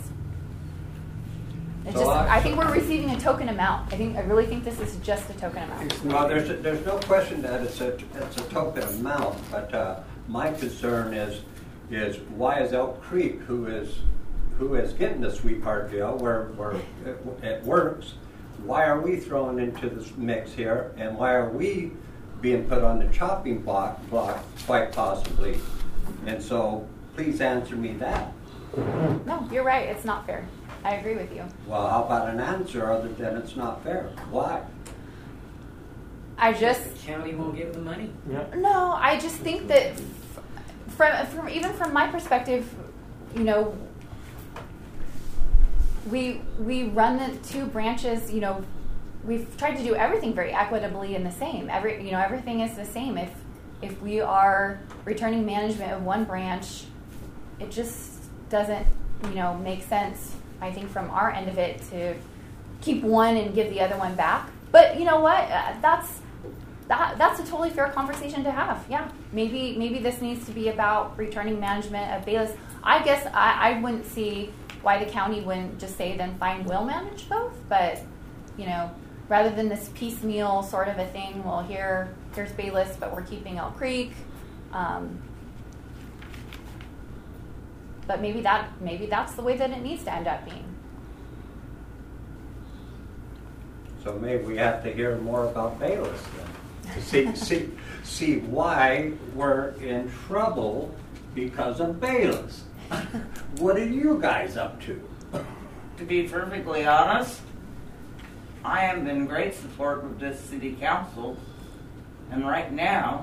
I think we're receiving a token amount. I really think this is just a token amount. Well, there's no question that it's a token amount, but my concern is why is Elk Creek, who is getting the sweetheart deal where it works, why are we thrown into this mix here, and why are we being put on the chopping block quite possibly? And so please answer me that. No, you're right. It's not fair. I agree with you. Well, how about an answer other than it's not fair? Why? I just The county won't give the money. no. I just think that from even from my perspective, you know, we run the two branches. You know, we've tried to do everything very equitably and the same. Everything is the same. If we are returning management of one branch, it just doesn't, make sense, I think, from our end of it to keep one and give the other one back. But you know what? That's a totally fair conversation to have. Yeah, maybe this needs to be about returning management of Bayless. I guess I wouldn't see why the county wouldn't just say then fine, we'll manage both. But rather than this piecemeal sort of a thing, well, here's Bayless, but we're keeping Elk Creek. But maybe that's the way that it needs to end up being. So maybe we have to hear more about Bayless then. To see why we're in trouble because of Bayless. What are you guys up to? To be perfectly honest, I am in great support of this city council, and right now,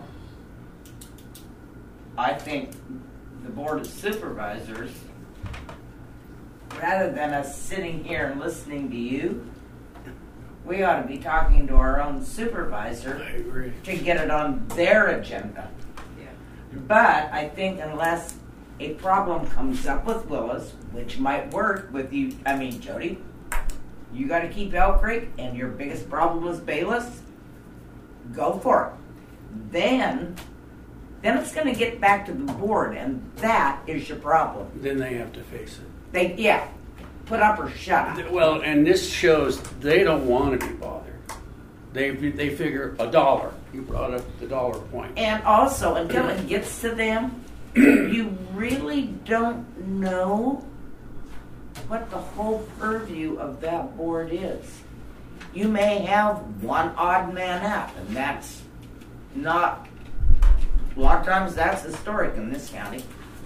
I think the Board of Supervisors, rather than us sitting here and listening to you, we ought to be talking to our own supervisor I agree. to get it on their agenda. But I think unless a problem comes up with Willis, which might work with you, Jody, you got to keep Elk Creek, and your biggest problem is Bayless, go for it. Then it's going to get back to the board, and that is your problem. Then they have to face it. Put up or shut up. Well, and this shows they don't want to be bothered. They figure $1. You brought up the dollar point. And also, until it gets to them, you really don't know what the whole purview of that board is. You may have one odd man out, and that's not, a lot of times that's historic in this county.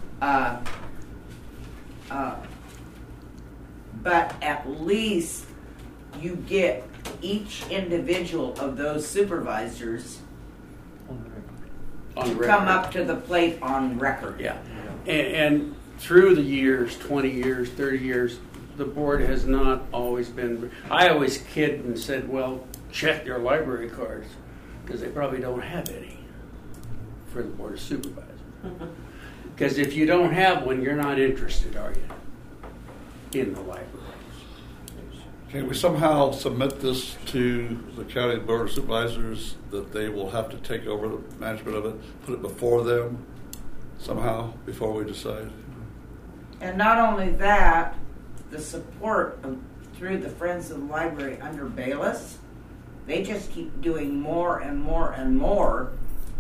But at least you get each individual of those supervisors On to record. come up to the plate on record. Yeah. And through the years, 20 years, 30 years, the board has not always been. I always kid and said, well, check their library cards, because they probably don't have any for the Board of Supervisors. Because if you don't have one, you're not interested, are you, in the library? Can we somehow submit this to the county board of supervisors that they will have to take over the management of it, put it before them somehow before we decide? And not only that, the support through the Friends of the Library under Bayless, they just keep doing more and more and more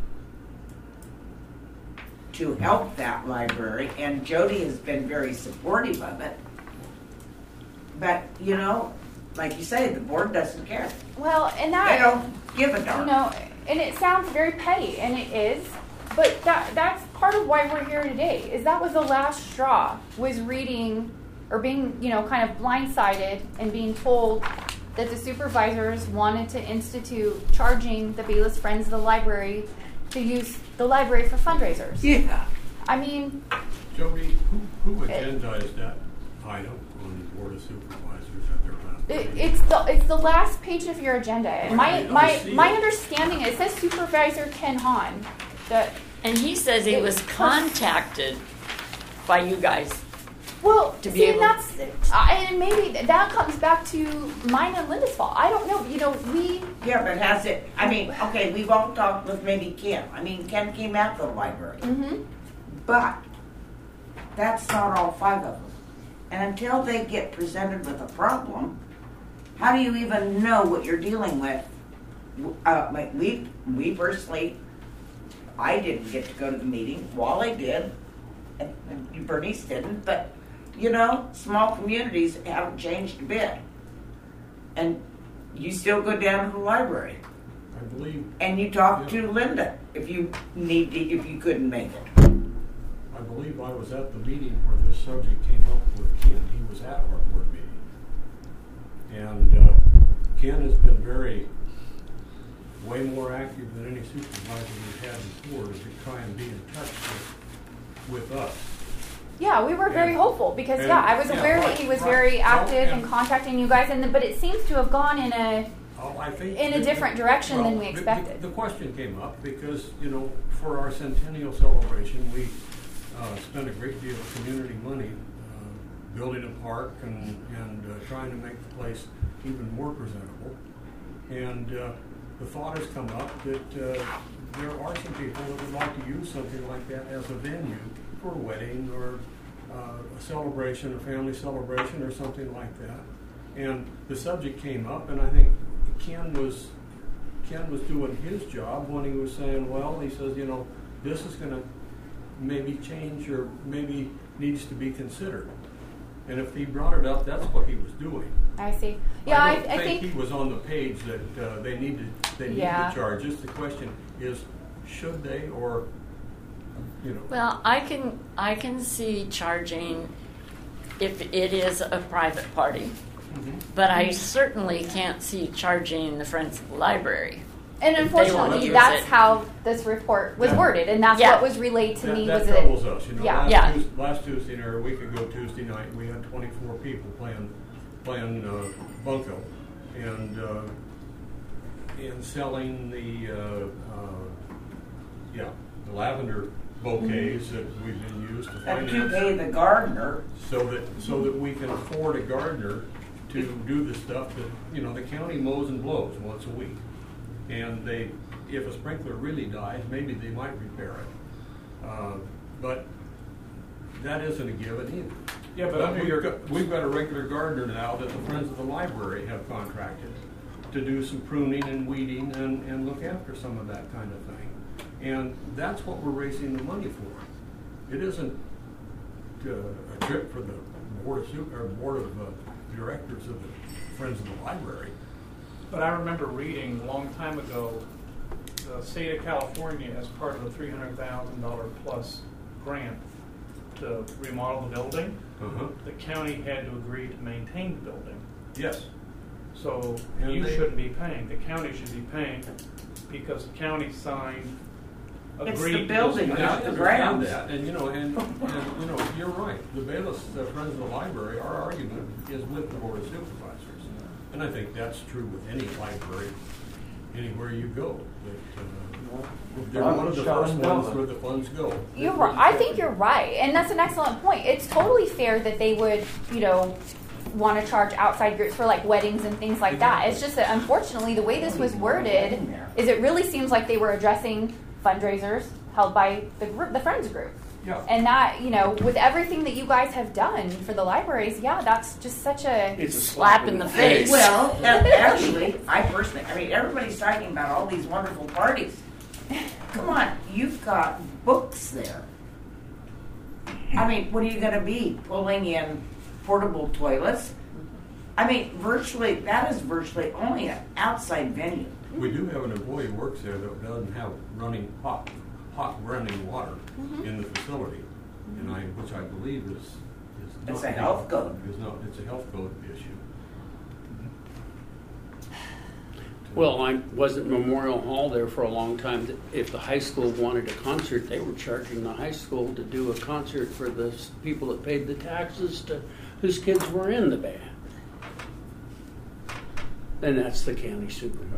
to help that library, and Jody has been very supportive of it. But, like you say, the board doesn't care. Well, and They that don't give a darn. and it sounds very petty, and it is. But that's part of why we're here today. Is that was the last straw, was reading or being kind of blindsided and being told that the supervisors wanted to institute charging the Bayless Friends of the Library to use the library for fundraisers. Yeah. I mean, Jody, who agendized that item on the Board of Supervisors at their last meeting? it's the last page of your agenda. And I see my it. understanding, it says Supervisor Ken Hahn. And he says he was contacted by you guys. Well, To be see, able- that's and maybe that comes back to mine and Linda's fault. I don't know. We Yeah, but has it, okay, we've all talked with maybe Ken. Ken came out to the library. mm-hmm. But that's not all 5 of them. And until they get presented with a problem, how do you even know what you're dealing with? We personally, I didn't get to go to the meeting. Wally did, and Bernice didn't. But small communities haven't changed a bit, and you still go down to the library I believe and you talk to Linda if you couldn't make it. I I believe I was at the meeting where this subject came up with Ken. He was at our board meeting. And Ken has been way more active than any supervisor we've had before to try and be in touch with us. Yeah, we were very hopeful because I was aware that he was very active in contacting you guys, but it seems to have gone in a different direction than we expected. The question came up because, for our centennial celebration, we spent a great deal of community money building a park and trying to make the place even more presentable. And the thought has come up that there are some people that would like to use something like that as a venue for a wedding or a celebration, a family celebration or something like that. And the subject came up, and I think Ken was doing his job when he was saying, well, he says, this is going to maybe change or maybe needs to be considered. And if he brought it up, that's what he was doing. I see. Yeah, I think he was on the page that they need to charge us. The question is, should they or Well, I can see charging if it is a private party, but I certainly can't see charging the Friends of the Library. And unfortunately, that's how this report was worded, and that's what was relayed to me. That troubles us. Last Tuesday or a week ago Tuesday night, we had 24 people playing bunco and selling the lavender bouquets that we've been used to finance. And to pay the gardener. So that we can afford a gardener to do the stuff that the county mows and blows once a week. And if a sprinkler really dies, maybe they might repair it. But that isn't a given either. Yeah, but we've got a regular gardener now that the Friends of the Library have contracted to do some pruning and weeding and look after some of that kind of thing. And that's what we're raising the money for. It isn't a trip for the board of directors of the Friends of the Library. But I remember reading a long time ago, the state of California, as part of the $300,000 plus grant to remodel the building, the county had to agree to maintain the building. Yes. So you shouldn't be paying. The county should be paying because the county signed. It's the building, not the grounds. And you're right. The Bayless Friends of the Library, our argument is with the Board of Supervisors. And I think that's true with any library, anywhere you go. They're one of the first ones where the funds go. You're right. I think you're right, and that's an excellent point. It's totally fair that they would, want to charge outside groups for like weddings and things like that. It's just that unfortunately, the way this was worded is it really seems like they were addressing fundraisers held by the Friends group. Yeah. And that, with everything that you guys have done for the libraries, that's just such it's a slap in the face. Well, actually, everybody's talking about all these wonderful parties. Come on, you've got books there. What are you going to be? Pulling in portable toilets? That is virtually only an outside venue. We do have an employee who works there that doesn't have hot running water in the facility, which I believe is it's a health code. It's a health code issue. Well, I wasn't Memorial Hall there for a long time. If the high school wanted a concert, they were charging the high school to do a concert for the people that paid the taxes whose kids were in the band. And that's the county supervisors.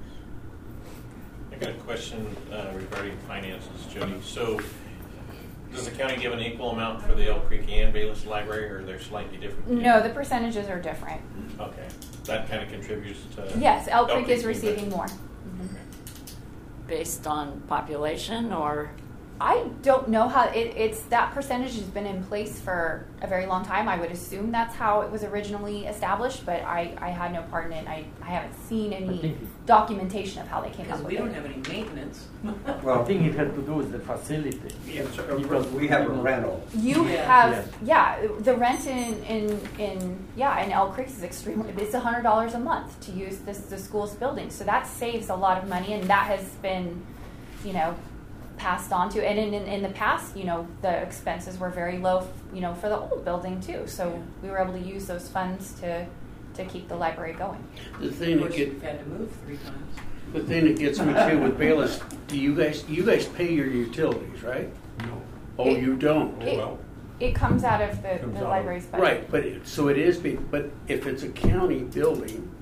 I got a question regarding finances, Jody. So, does the county give an equal amount for the Elk Creek and Bayless Library, or they're slightly different? No, the percentages are different. Okay, that kind of contributes to. Yes, Elk Creek is receiving more. Based on population, or I don't know how it's that percentage has been in place for a very long time. I would assume that's how it was originally established, but I had no part in it. I haven't seen any documentation of how they came up with it. Because we don't have any maintenance. Well, I think it had to do with the facility. Yeah, we have a rental. You have, the rent in Elk Creek is extremely. It's $100 a month to use the school's building, so that saves a lot of money, and that has been, passed on to, and in the past, the expenses were very low, for the old building too. So we were able to use those funds to keep the library going. The thing Of that course, you've had to move 3 times. the thing that gets me too with Bayless, do you guys pay your utilities, right? No. Oh, you don't. Oh, well. It comes out of the Comes out of- library's budget. Right, but but if it's a county building,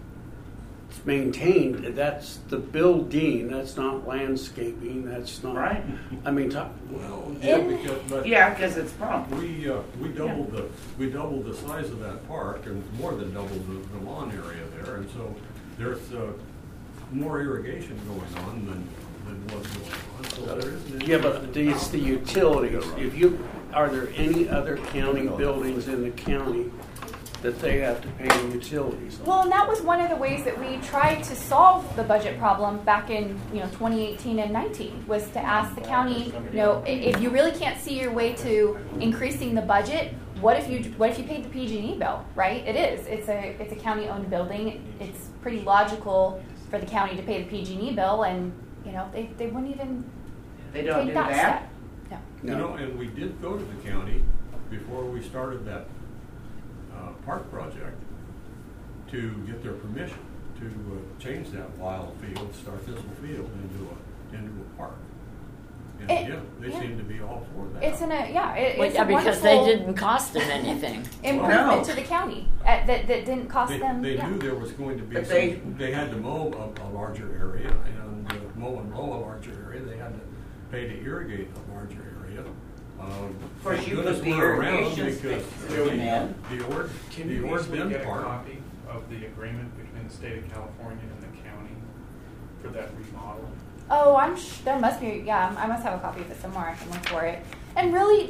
it's maintained. That's the building. That's not landscaping. That's not Right. I mean, Well, yeah, but Yeah, because it's pump. we doubled the size of that park and more than doubled the lawn area there, and so there's more irrigation going on than was going on. So there isn't any- yeah, but it's the utilities. Are there any other county buildings in the county that they have to pay the utilities on? Well, and that was one of the ways that we tried to solve the budget problem back in 2018 and 19 was to ask the county, if you really can't see your way to increasing the budget, what if you paid the PG&E bill, right? It is. It's a county-owned building. It's pretty logical for the county to pay the PG&E bill, and they wouldn't even They don't take do that that? step. No. You know, and we did go to the county before we started that park project to get their permission to change that wild field, Star Thistle Field, into a park. And they seem to be all for that. It's it's Yeah, a because they wonderful didn't cost them anything. improvement No. to the county that didn't cost them. They yeah. knew there was going to be But they had to mow a larger area, and mow and roll a larger area. They had to pay to irrigate a larger area. Of course, thank you goodness put the we're around irrigation because system in. Can the you Ord easily Bend get a Park. copy of the agreement between the state of California and the county for that remodel? Oh, there must be. Yeah, I must have a copy of it somewhere. I can look for it. And really,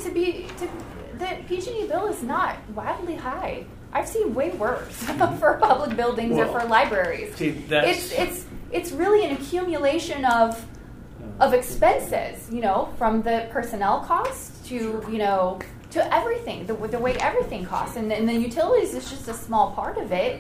the PG&E bill is not wildly high. I've seen way worse for public buildings or for libraries. See, that's It's really an accumulation of expenses. From the personnel costs to to everything. The way everything costs, and the utilities is just a small part of it.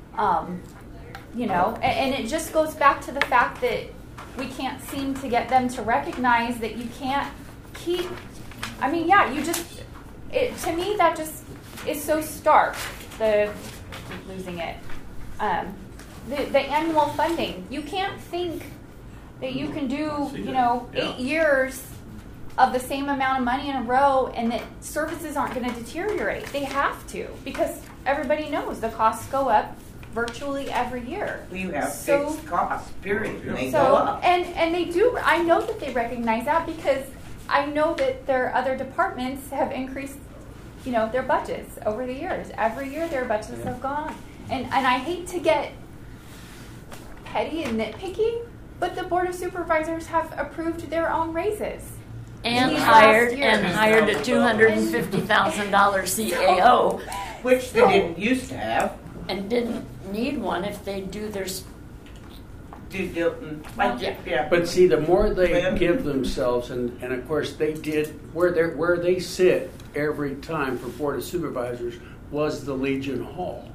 And it just goes back to the fact that we can't seem to get them to recognize that you can't keep. I mean, to me, that just is so stark. Keep losing it. The annual funding. You can't think that you can do, 8 years of the same amount of money in a row and that services aren't going to deteriorate. They have to, because everybody knows the costs go up virtually every year. You have fixed costs, period. They go So, up. and they do, I know that they recognize that because I know that their other departments have increased, their budgets over the years. Every year their budgets have gone. And I hate to get petty and nitpicky, but the Board of Supervisors have approved their own raises. And These hired last years. a $250,000 CAO, Which they didn't used to have. and didn't need one if they do their. Yeah. But see, the more they give themselves, and of course they did, where they sit every time for Board of Supervisors was the Legion Hall,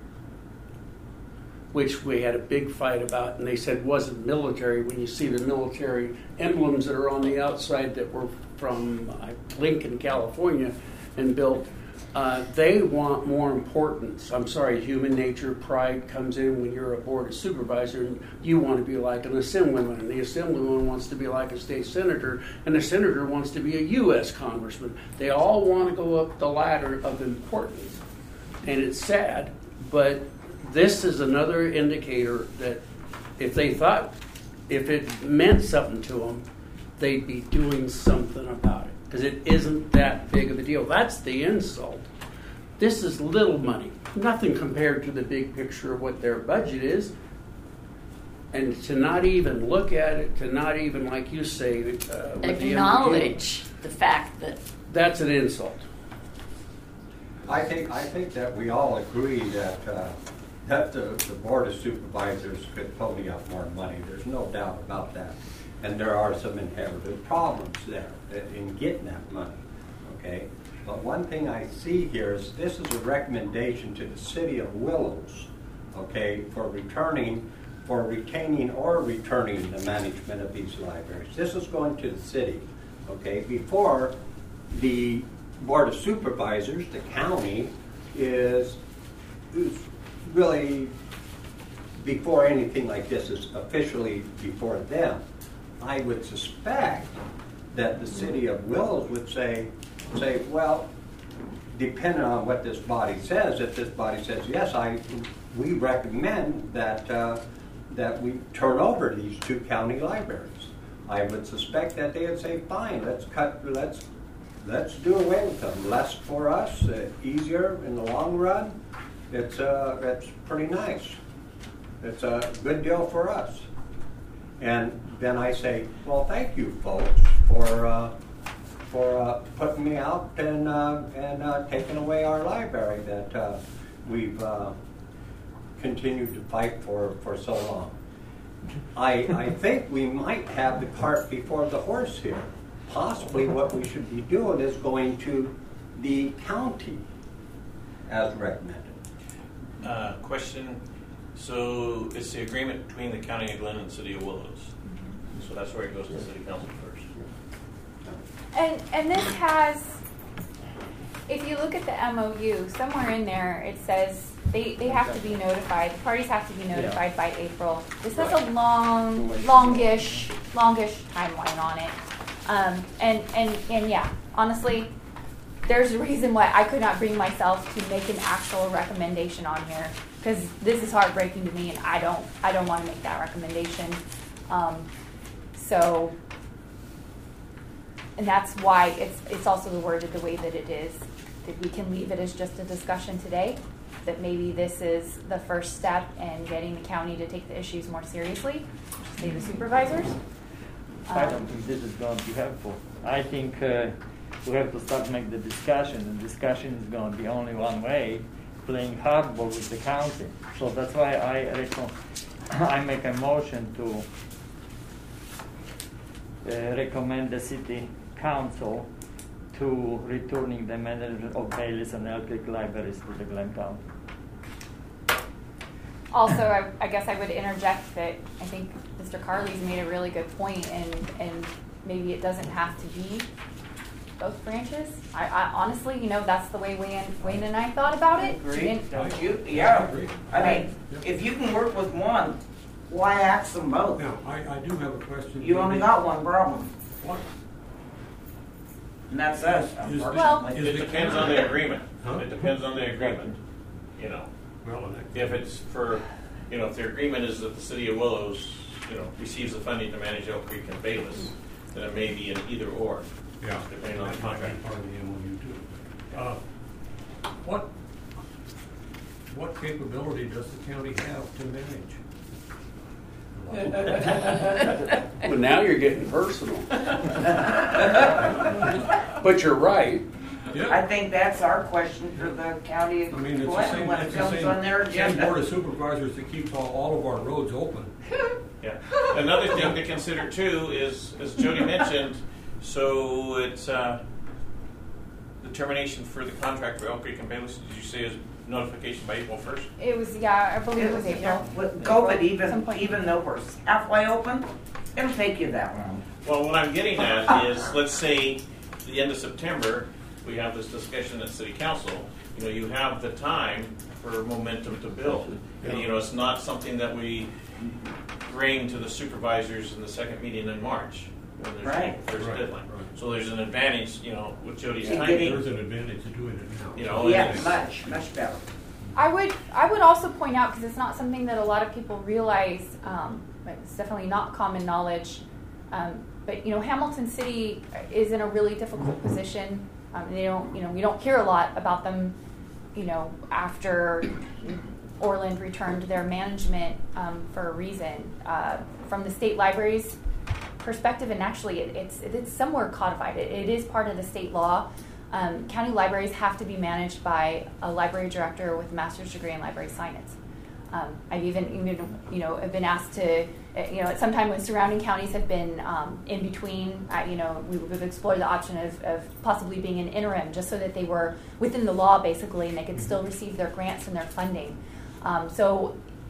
which we had a big fight about, and they said wasn't military. When you see the military emblems that are on the outside that were from Lincoln, California, and built, they want more importance. I'm sorry, human nature, pride comes in when you're a Board of Supervisor, and you want to be like an assemblyman, and the assemblyman wants to be like a state senator, and the senator wants to be a U.S. congressman. They all want to go up the ladder of importance, and it's sad, but this is another indicator that if it meant something to them, they'd be doing something about it, because it isn't that big of a deal. That's the insult. This is little money, nothing compared to the big picture of what their budget is. And to not even look at it, to not even, like you say, Acknowledge the fact that. That's an insult. I think that we all agree that the Board of Supervisors could pony up more money. There's no doubt about that. And there are some inherited problems there in getting that money, okay? But one thing I see here is this is a recommendation to the City of Willows, okay, for returning for retaining or returning the management of these libraries. This is going to the city, okay? Before the Board of Supervisors, the county, is really, before anything like this is officially before them, I would suspect that the city of Willows would say, well, depending on what this body says, if this body says, yes, we recommend that that we turn over these 2 county libraries. I would suspect that they would say, fine, let's do away with them. Less for us, easier in the long run. It's pretty nice. It's a good deal for us. And then I say, well, thank you, folks, for putting me out and taking away our library that we've continued to fight for so long. I think we might have the cart before the horse here. Possibly what we should be doing is going to the county as recommended. Question. So it's the agreement between the County of Glenn and the City of Willows. So that's where it goes to the City Council first. And this has, if you look at the MOU, somewhere in there it says they have to be notified, the parties have to be notified by April. This has a longish timeline on it. And yeah, honestly, there's a reason why I could not bring myself to make an actual recommendation on here, because this is heartbreaking to me, and I don't want to make that recommendation. And that's why it's also worded the way that it is. That we can leave it as just a discussion today. That maybe this is the first step in getting the county to take the issues more seriously, say the supervisors. I don't think this is going to be helpful. I think we have to start making the discussion, and discussion is going to be only one way, playing hardball with the county. So that's why I make a motion to recommend the city council to returning the management of Bayless and Elk Creek libraries to the Glenn County. Also, I guess I would interject that I think Mr. Carley's made a really good point, and maybe it doesn't have to be both branches. I honestly, that's the way Wayne and I thought about it. Don't you? Yeah. I mean, if you can work with one, why ask them both? Now, I do have a question. You only got one problem. What? And that's us. It depends on the agreement. Huh? It depends on the agreement. Well, If it's for, if the agreement is that the City of Willows, receives the funding to manage Elk Creek and Bayless, then it may be an either or. yeah, Depending on the that might be contract. part of the MOU too. What capability does the county have to manage? Well, now you're getting personal. But you're right. Yeah. I think that's our question for the county of I mean, it's the Glenn same, when it it's the comes on their same agenda. board of supervisors that keeps all of our roads open. Yeah. Another thing to consider too is, as Jody mentioned, so it's the termination for the contract for Elk Creek and Bayless. Did you say is notification by April 1st? It was, I believe it was April. With COVID, Some point. even though we're halfway open, it'll take you that long. Well, what I'm getting at is, let's say the end of September, we have this discussion at City Council. You have the time for momentum to build. Yeah. And, it's not something that we bring to the supervisors in the second meeting in March when there's Right. the first Right, deadline. right. So there's an advantage, with Jody's Yeah, timing. There's an advantage to doing it now. Yeah, it's- much better. I would also point out, because it's not something that a lot of people realize, but it's definitely not common knowledge. But Hamilton City is in a really difficult position. They don't, we don't hear a lot about them. After Orland returned their management for a reason. From the state library's perspective, and actually it's somewhere codified. It is part of the state law. County libraries have to be managed by a library director with a master's degree in library science. I've even have been asked to, at some time when surrounding counties have been in between, we've explored the option of possibly being an interim, just so that they were within the law basically, and they could still receive their grants and their funding. So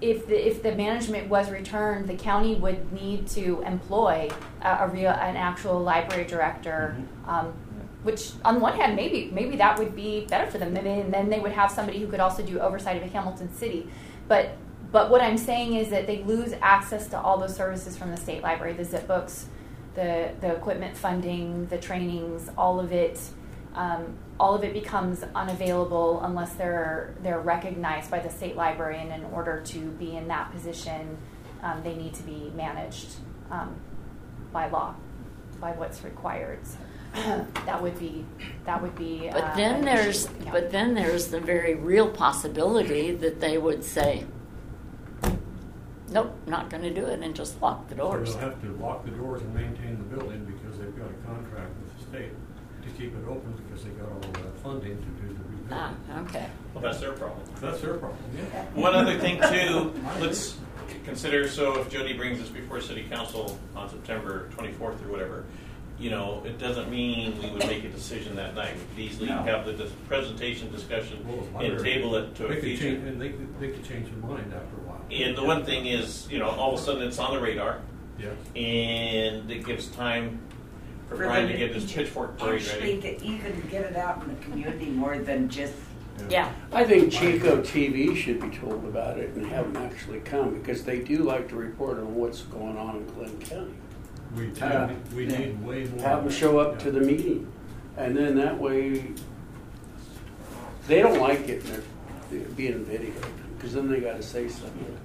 if the management was returned, the county would need to employ an actual library director. Which on one hand, maybe that would be better for them. And then they would have somebody who could also do oversight of Hamilton City. But what I'm saying is that they lose access to all those services from the state library, the zip books, the equipment funding, the trainings, all of it becomes unavailable unless they're recognized by the state library. And in order to be in that position, they need to be managed by law, by what's required. So that would be. But then there's the very real possibility that they would say, nope, not going to do it, and just lock the doors. So they'll have to lock the doors and maintain the building because they've got a contract with the state to keep it open because they got all of that funding to do the rebuilding. Okay. Well, that's their problem. That's their problem. Yeah. One other thing too, let's consider. So if Jody brings this before City Council on September 24th or whatever, it doesn't mean we would make a decision that night. We could easily have the presentation discussion and table it to a future. And they could change their mind after a while. And the one thing is, all of a sudden it's on the radar. Yes. And it gives time for Brian to get his pitchfork parade ready. Actually, to even get it out in the community more than just. Yeah. I think Chico TV should be told about it and have them actually come because they do like to report on what's going on in Clinton County. We need way more. Have them show up to the meeting, and then that way they don't like it being videoed because then they got to say something.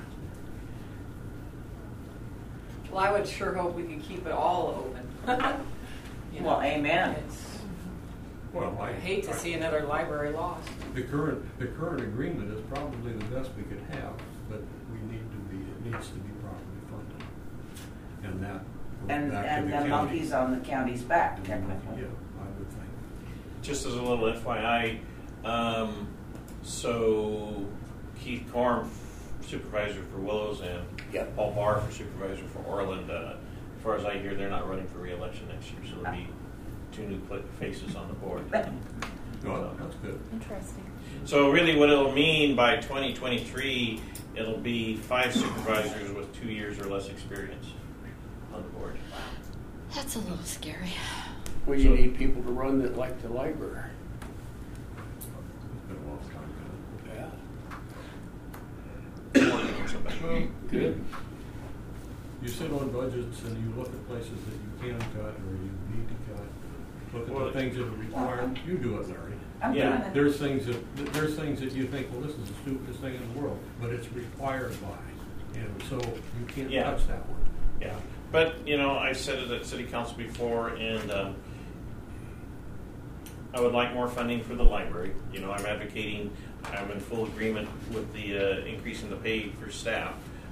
Well, I would sure hope we could keep it all open. Well, amen. I hate to see another library lost. The current agreement is probably the best we could have, but it needs to be properly funded, and that. And the monkey's on the county's back, technically. Yeah, I would think. Just as a little FYI, so Keith Korn, supervisor for Willows, and Paul Barr for supervisor for Orland. As far as I hear, they're not running for re-election next year, so there'll be two new faces on the board. Oh, that's good. Interesting. So really what it'll mean by 2023, it'll be 5 supervisors with 2 years or less experience on the board. That's a little scary. Well, you need people to run that like the library. It's been a long time Yeah. Well, Good. You sit on budgets and you look at places that you can cut or you need to cut. Look at the things that are required. You do it, Larry. I'm doing it. There's things that you think, well, this is the stupidest thing in the world, but it's required by, and so you can't touch that one. Yeah, but I said it at City Council before, and I would like more funding for the library. I'm advocating. I'm in full agreement with the increase in the pay for staff,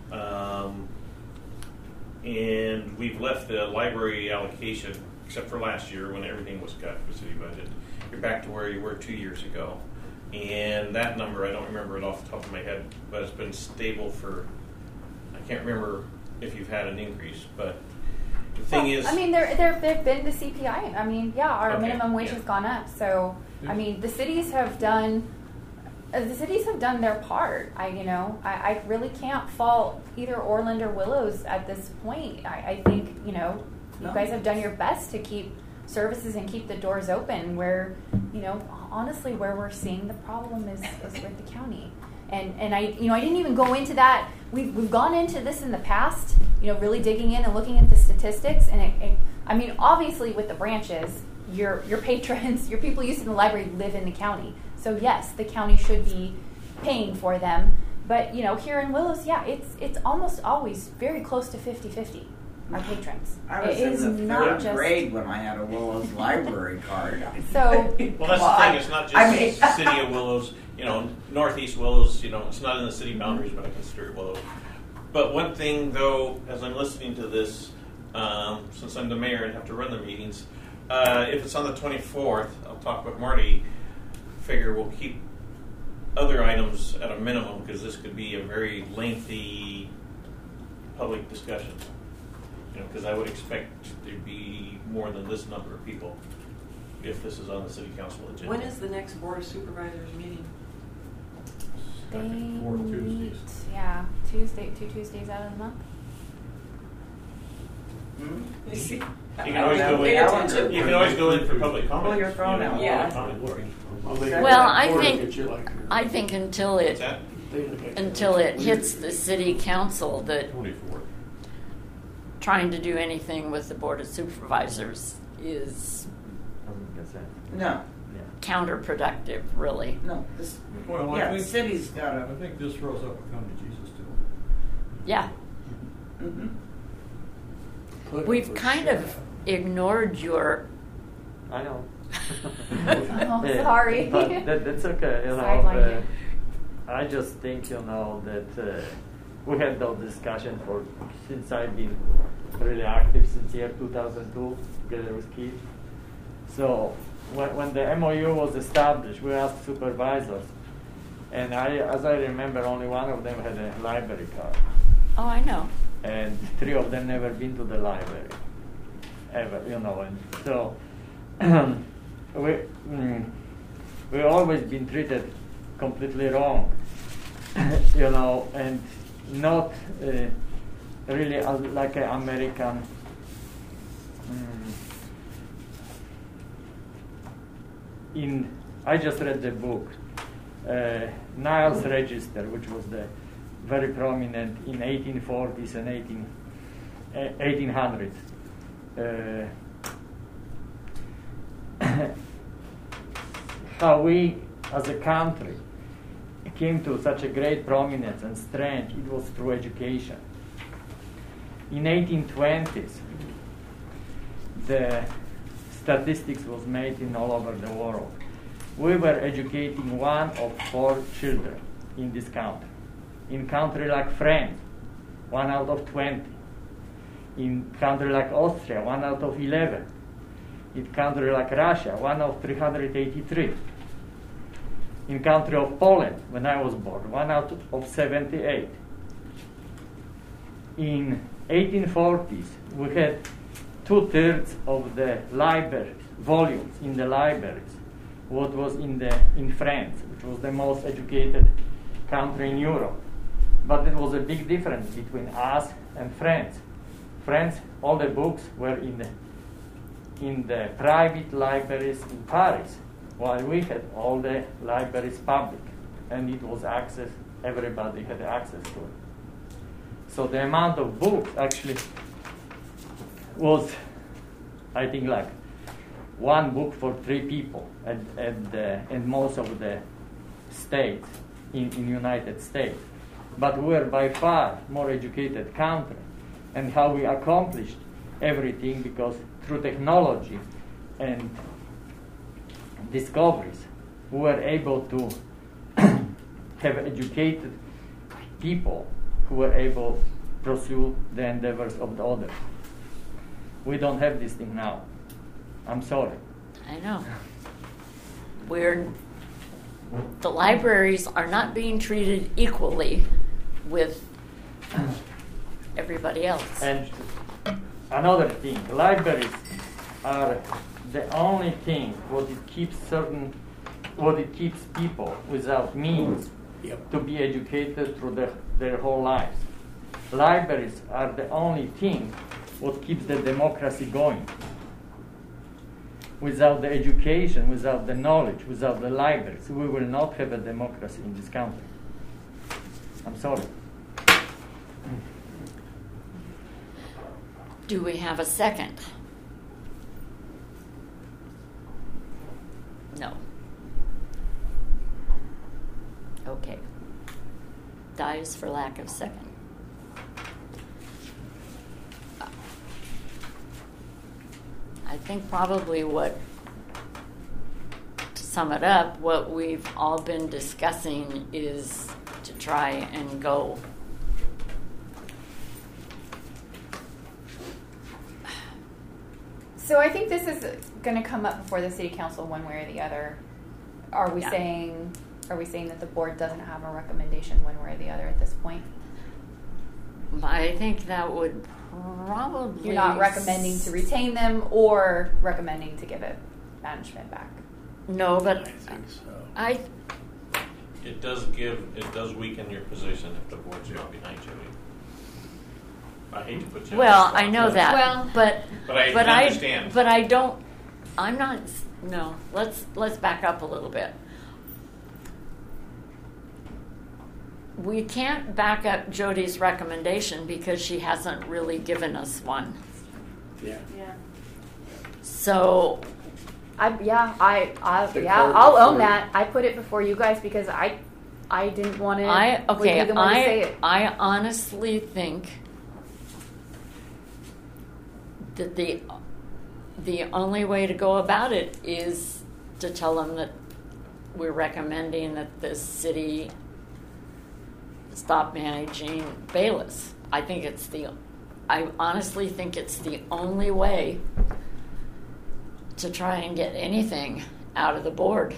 and we've left the library allocation, except for last year when everything was cut for city budget. You're back to where you were 2 years ago, and that number I don't remember it off the top of my head, but it's been stable for. I can't remember if you've had an increase, but the thing is... I mean, there've been the CPI. I mean, our minimum wage has gone up. So, I mean, the cities have done their part. I really can't fault either Orland or Willows at this point. I think, you guys have done your best to keep services and keep the doors open where, honestly, where we're seeing the problem is with the county. And I didn't even go into that. We've gone into this in the past, really digging in and looking at the statistics. And obviously with the branches, your patrons, your people using the library live in the county. So yes, the county should be paying for them. But here in Willows, it's almost always very close to 50-50. Our patrons. I was in the 3rd grade when I had a Willows library card. So, well, that's the thing. It's not just City of Willows. Northeast Willows. It's not in the city boundaries, but I consider it Willows. But one thing, though, as I'm listening to this, since I'm the mayor and have to run the meetings, if it's on the 24th, I'll talk with Marty. Figure we'll keep other items at a minimum because this could be a very lengthy public discussion. Because I would expect there'd be more than this number of people if this is on the city council agenda. When is the next Board of Supervisors meeting? They Second, fourth meet, Tuesdays. yeah, two Tuesdays out of the month. You see? You can always go Pay in. attention. You can always go in for public comment. Pull your phone out. Yeah. Well, I think until What's it that? hits the city council that 24th. trying to do anything with the Board of Supervisors is No, counterproductive, really. no. This, Well, I yeah, the think, city's got I to. think this throws up a come to Jesus too. Yeah. Mm-hmm. We've kind of ignored your. I know. Oh, sorry. But that's okay. Sideline you. I just think that we had those discussions since I've been really active since year 2002 together with Keith. So when the MOU was established, we asked supervisors, and as I remember, only one of them had a library card, Oh, I know. and 3 of them never been to the library ever, and so we always been treated completely wrong, and not really like an American. I just read the book, Niles Register, which was very prominent in 1840s and 1800s. How we, as a country, came to such a great prominence and strength, it was through education. In 1820s, the statistics was made in all over the world. We were educating 1 of 4 children in this country. In country like France, 1 out of 20. In country like Austria, 1 out of 11. In country like Russia, 1 of 383. In country of Poland, when I was born, 1 out of 78. In 1840s, we had 2/3 of the libraries, volumes in the libraries, what was in France, which was the most educated country in Europe. But there was a big difference between us and France. France, all the books were in the private libraries in Paris, while we had all the libraries public, and it was access, everybody had access to it. So the amount of books actually was, I think, like 1 book for 3 people in most of the states in United States. But we are by far more educated country, and how we accomplished everything because through technology and discoveries, we were able to have educated people who were able to pursue the endeavors of the others. We don't have this thing now. I'm sorry. I know. The libraries are not being treated equally with everybody else. And another thing, libraries are the only thing what it keeps people without means to be educated through their whole lives. Libraries are the only thing what keeps the democracy going. Without the education, without the knowledge, without the libraries, we will not have a democracy in this country. I'm sorry. Do we have a second? No. Okay. Dies for lack of second. I think probably to sum it up, what we've all been discussing is to try and go So I think this is going to come up before the city council one way or the other. Are we Yeah. saying that the board doesn't have a recommendation one way or the other at this point? I think that would probably... You're not recommending to retain them or recommending to give it management back? No, but I think so. It does weaken your position if the board's not behind you. I hate to put you. Well, on the spot. I know that, Well- but I understand. But I don't. I'm not. No. Let's back up a little bit. We can't back up Jody's recommendation because she hasn't really given us one. Yeah. Yeah. So I'll clerk own before- that. I put it before you guys because I didn't want to. I Be the one to say it. I honestly think that the only way to go about it is to tell them that we're recommending that the city stop managing Bayless. I honestly think it's the only way to try and get anything out of the board.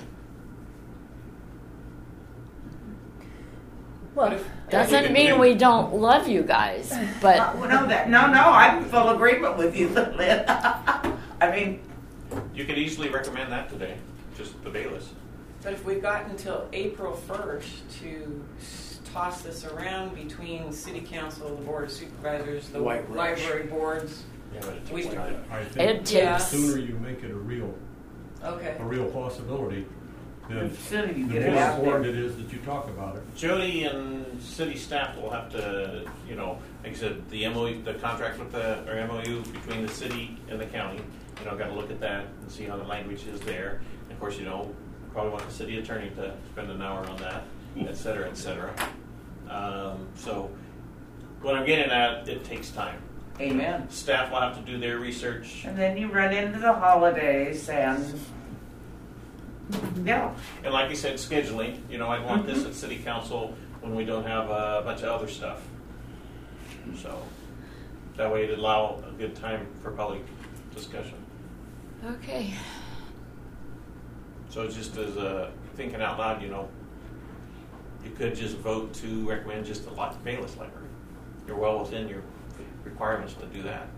Well, Doesn't mean we don't love you guys, but no, I'm in full agreement with you, Lynn. I mean, You could easily recommend that today, just the Bayless. But if we've got until April 1st to toss this around between City Council, the Board of Supervisors, the White Rush. library boards, Yeah, but it We- takes time. I It think the takes- sooner you make it a real okay. possibility, then the sooner you the get it more out there. important it is that you talk about it. Jody and city staff will have to, like I said, the MOU, the contract with the, or MOU between the city and the county, got to look at that and see how the language is there. And of course, probably want the city attorney to spend an hour on that, et cetera, et cetera. So what I'm getting at, it takes time. Amen. Staff will have to do their research. And then you run into the holidays and, yeah. And like you said, scheduling, I'd want this at city council when we don't have a bunch of other stuff. So that way it'd allow a good time for public discussion. okay. So just as thinking out loud, you could just vote to recommend just the Bayless Library. You're well within your requirements to do that.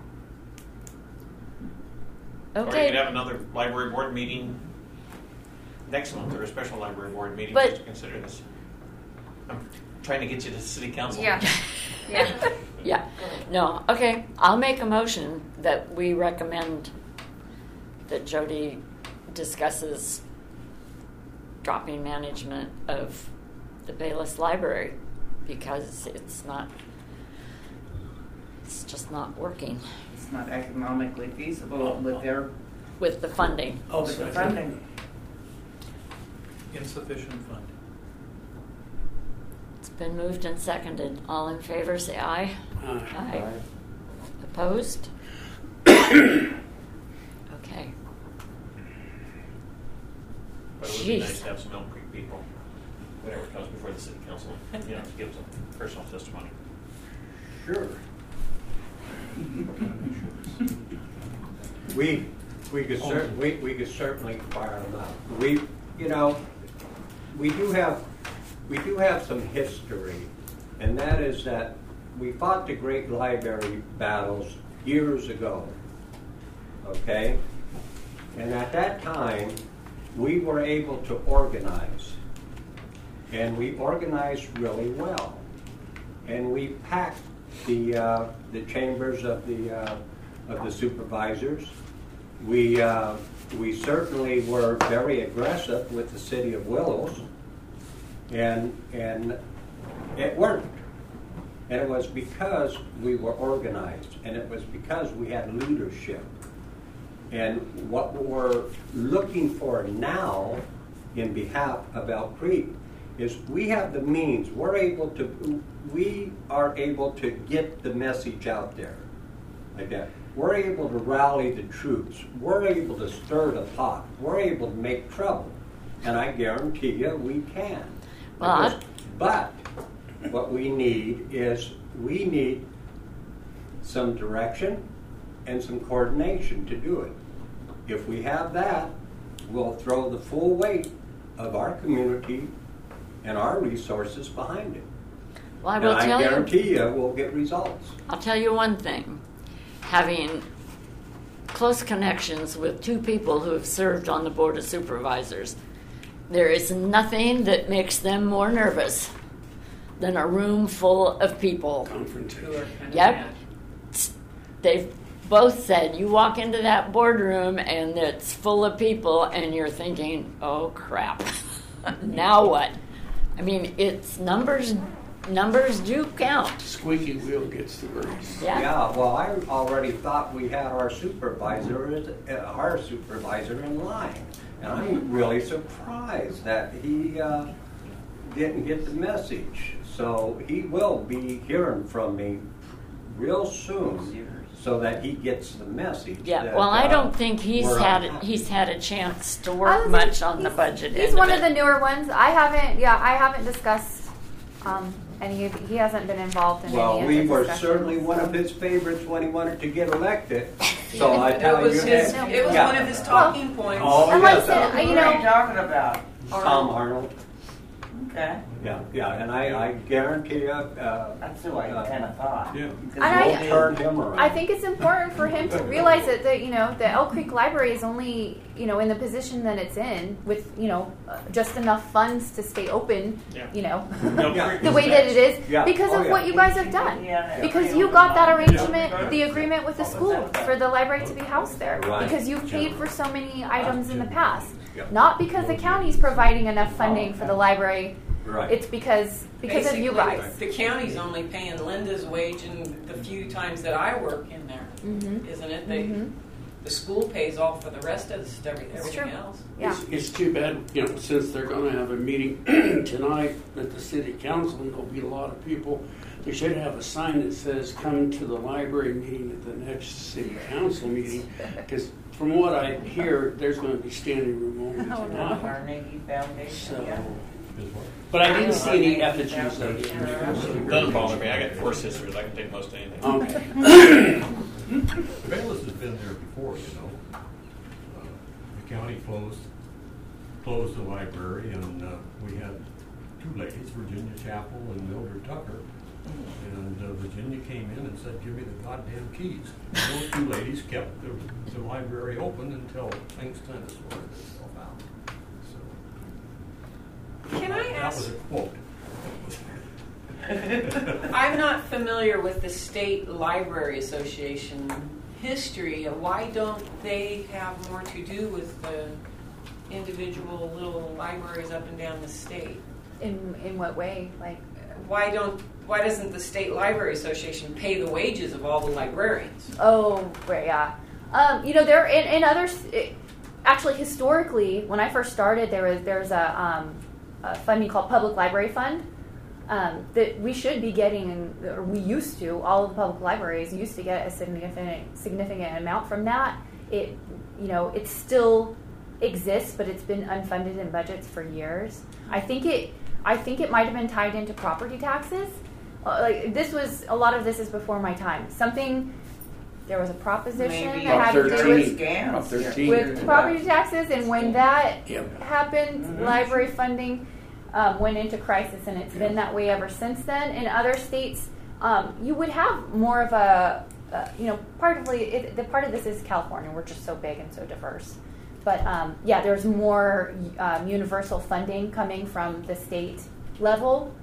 Or you Okay. could have another library board meeting next month, or a special library board meeting But- just to consider this. I'm trying to get you to city council. Yeah. Yeah. Yeah. No. Okay. I'll make a motion that we recommend that Jody discusses dropping management of the Bayless Library because it's just not working It's not economically feasible with their with the funding. with the funding. Insufficient funding. It's been moved and seconded. All in favor, say aye. Aye. Opposed? Okay. But it would be Jeez. nice to have some Elm Creek people, whenever it comes before the city council, to give some personal testimony. Sure. We could certainly fire them out. We do have some history, and that is that we fought the Great Library battles years ago. Okay, and at that time, we were able to organize, and we organized really well, and we packed the chambers of the supervisors. We certainly were very aggressive with the city of Willows, and it worked. And it was because we were organized, and it was because we had leadership. And what we're looking for now, in behalf of Elk Creek, is we have the means. We are able to get the message out there like that. We're able to rally the troops. We're able to stir the pot. We're able to make trouble. And I guarantee you we can. Well, But what we need is some direction and some coordination to do it. If we have that, we'll throw the full weight of our community and our resources behind it. Well, I And will I tell you. guarantee you we'll get results. I'll tell you one thing. Having close connections with two people who have served on the Board of Supervisors, There is nothing that makes them more nervous than a room full of people. Confrontation. Who are kind of Yep. mad. They've both said you walk into that boardroom and it's full of people and you're thinking, oh crap, now what? I mean, it's numbers do count. Squeaky wheel gets the grease. Yeah. Yeah, well, I already thought we had our supervisor in line. And I'm really surprised that he didn't get the message. So he will be hearing from me real soon so that he gets the message. Yeah, that, well, I don't think he's we're had unhappy. he's had a chance to I work was much like, on the budget. He's end one of of the it. newer ones. I haven't discussed any. He hasn't been involved in Well, any we of the were discussions. certainly one of his favorites when he wanted to get elected. So I It tell was you his, that. it was Yeah. one of his talking points. Oh, And like I yes, said, Who you are you know, talking about? Tom Arnold. Okay. Yeah, and I guarantee you, That's who I kind of thought. Yeah. Because we'll turn him around. I think it's important for him to realize that the Elk Creek Library is only in the position that it's in with just enough funds to stay open. Yeah. Yeah. The way that it is Yeah. because Oh, of yeah. what you guys have done. Yeah. Because you got that arrangement, the agreement with the school for the library to be housed there. Right. Because you've paid for so many items in the past. Yeah. Not because the county's providing enough funding for the library. Right. It's because of you guys. The county's only paying Linda's wage and the few times that I work in there, Mhm. isn't it? Mhm. The school pays all for the rest of everything true. else. Yeah. It's too bad, since they're going to have a meeting tonight at the city council, and there'll be a lot of people. They should have a sign that says, "Come to the library meeting at the next city council meeting," because from what I hear, there's going to be standing room only tonight. Carnegie Foundation. So, Yeah. but I didn't see any effigies of it. It doesn't bother me. I got 4 sisters. I can take most anything. Okay. Bayless has been there before, The county closed the library, and we had 2 ladies, Virginia Chapel and Mildred Tucker. And Virginia came in and said, "Give me the goddamn keys." And those 2 ladies kept the library open until things kind of sorted itself out. So Can I that was ask? a quote. I'm not familiar with the State Library Association history. Why don't they have more to do with the individual little libraries up and down the state? In what way? Like, Why doesn't the State Library Association pay the wages of all the librarians? oh, right, yeah. There in others. Actually, historically, when I first started, there's a funding called Public Library Fund that we should be getting, or we used to. All of the public libraries used to get a significant amount from that. It still exists, but it's been unfunded in budgets for years. I think it might have been tied into property taxes. A lot of this is before my time. There was a proposition Maybe that had to do with scams. 13. with property taxes, and when that Yep. happened, library funding went into crisis, and it's been that way ever since then. In other states, you would have more of a, partly the part of this is California. We're just so big and so diverse, but there's more universal funding coming from the state level.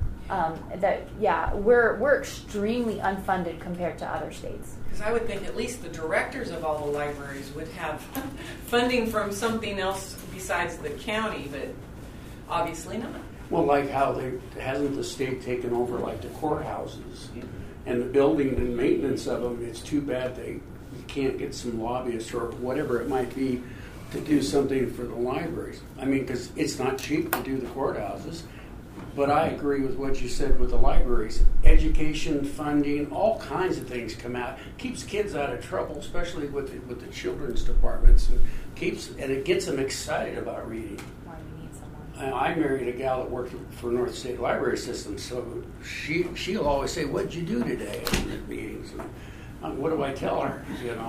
We're extremely unfunded compared to other states. Because I would think at least the directors of all the libraries would have funding from something else besides the county, but obviously not. Well, like how hasn't the state taken over like the courthouses and the building and maintenance of them? It's too bad you can't get some lobbyists or whatever it might be to do something for the libraries. I mean, because it's not cheap to do the courthouses. But I agree with what you said with the libraries. Education, funding, all kinds of things come out. Keeps kids out of trouble, especially with the children's departments, and it gets them excited about reading. Why do we need someone? I married a gal that worked for North State Library System, so she'll always say, "What'd you do today?" at the meetings. And what do I tell her?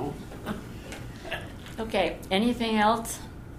Okay, anything else?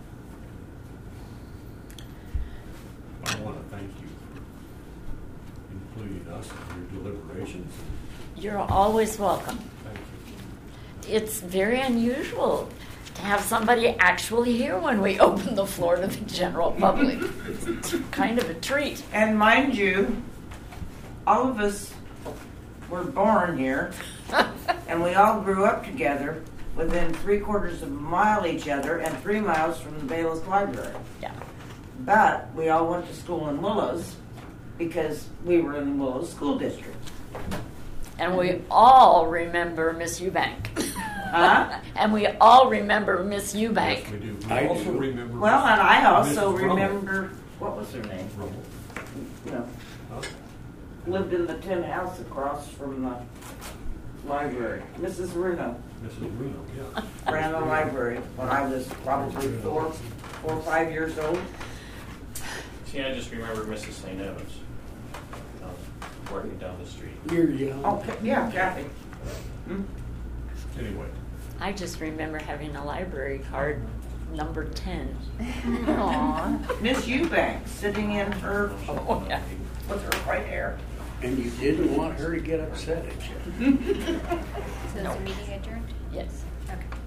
I want to thank you for including us in your deliberations. You're always welcome. Thank you. It's very unusual. to have somebody actually here when we open the floor to the general public. It's kind of a treat. And mind you, all of us were born here, and we all grew up together within 3/4 of a mile each other and 3 miles from the Bayless Library. Yeah. But we all went to school in Willows because we were in the Willows School District. And we all remember Miss Eubank. Huh? And we all remember Miss Eubank. Yes, we do. We I also do. remember. Well, and I also Mrs. Rummel. remember, what was her name? Rummel. You know, Huh? lived in the tin house across from the library. Mrs. Runo Mrs. Bruno, yeah. ran the library when I was probably 4 or 5 years old. See, I just remember Mrs. St. Evans, working down the street. You're young. Oh, yeah, Kathy. Hmm? Anyway, I just remember having a library card number 10. Aw. Miss Eubank sitting in her, Oh, yeah. with her white hair. And you didn't want her to get upset at you. So is the meeting adjourned? Yes. Okay.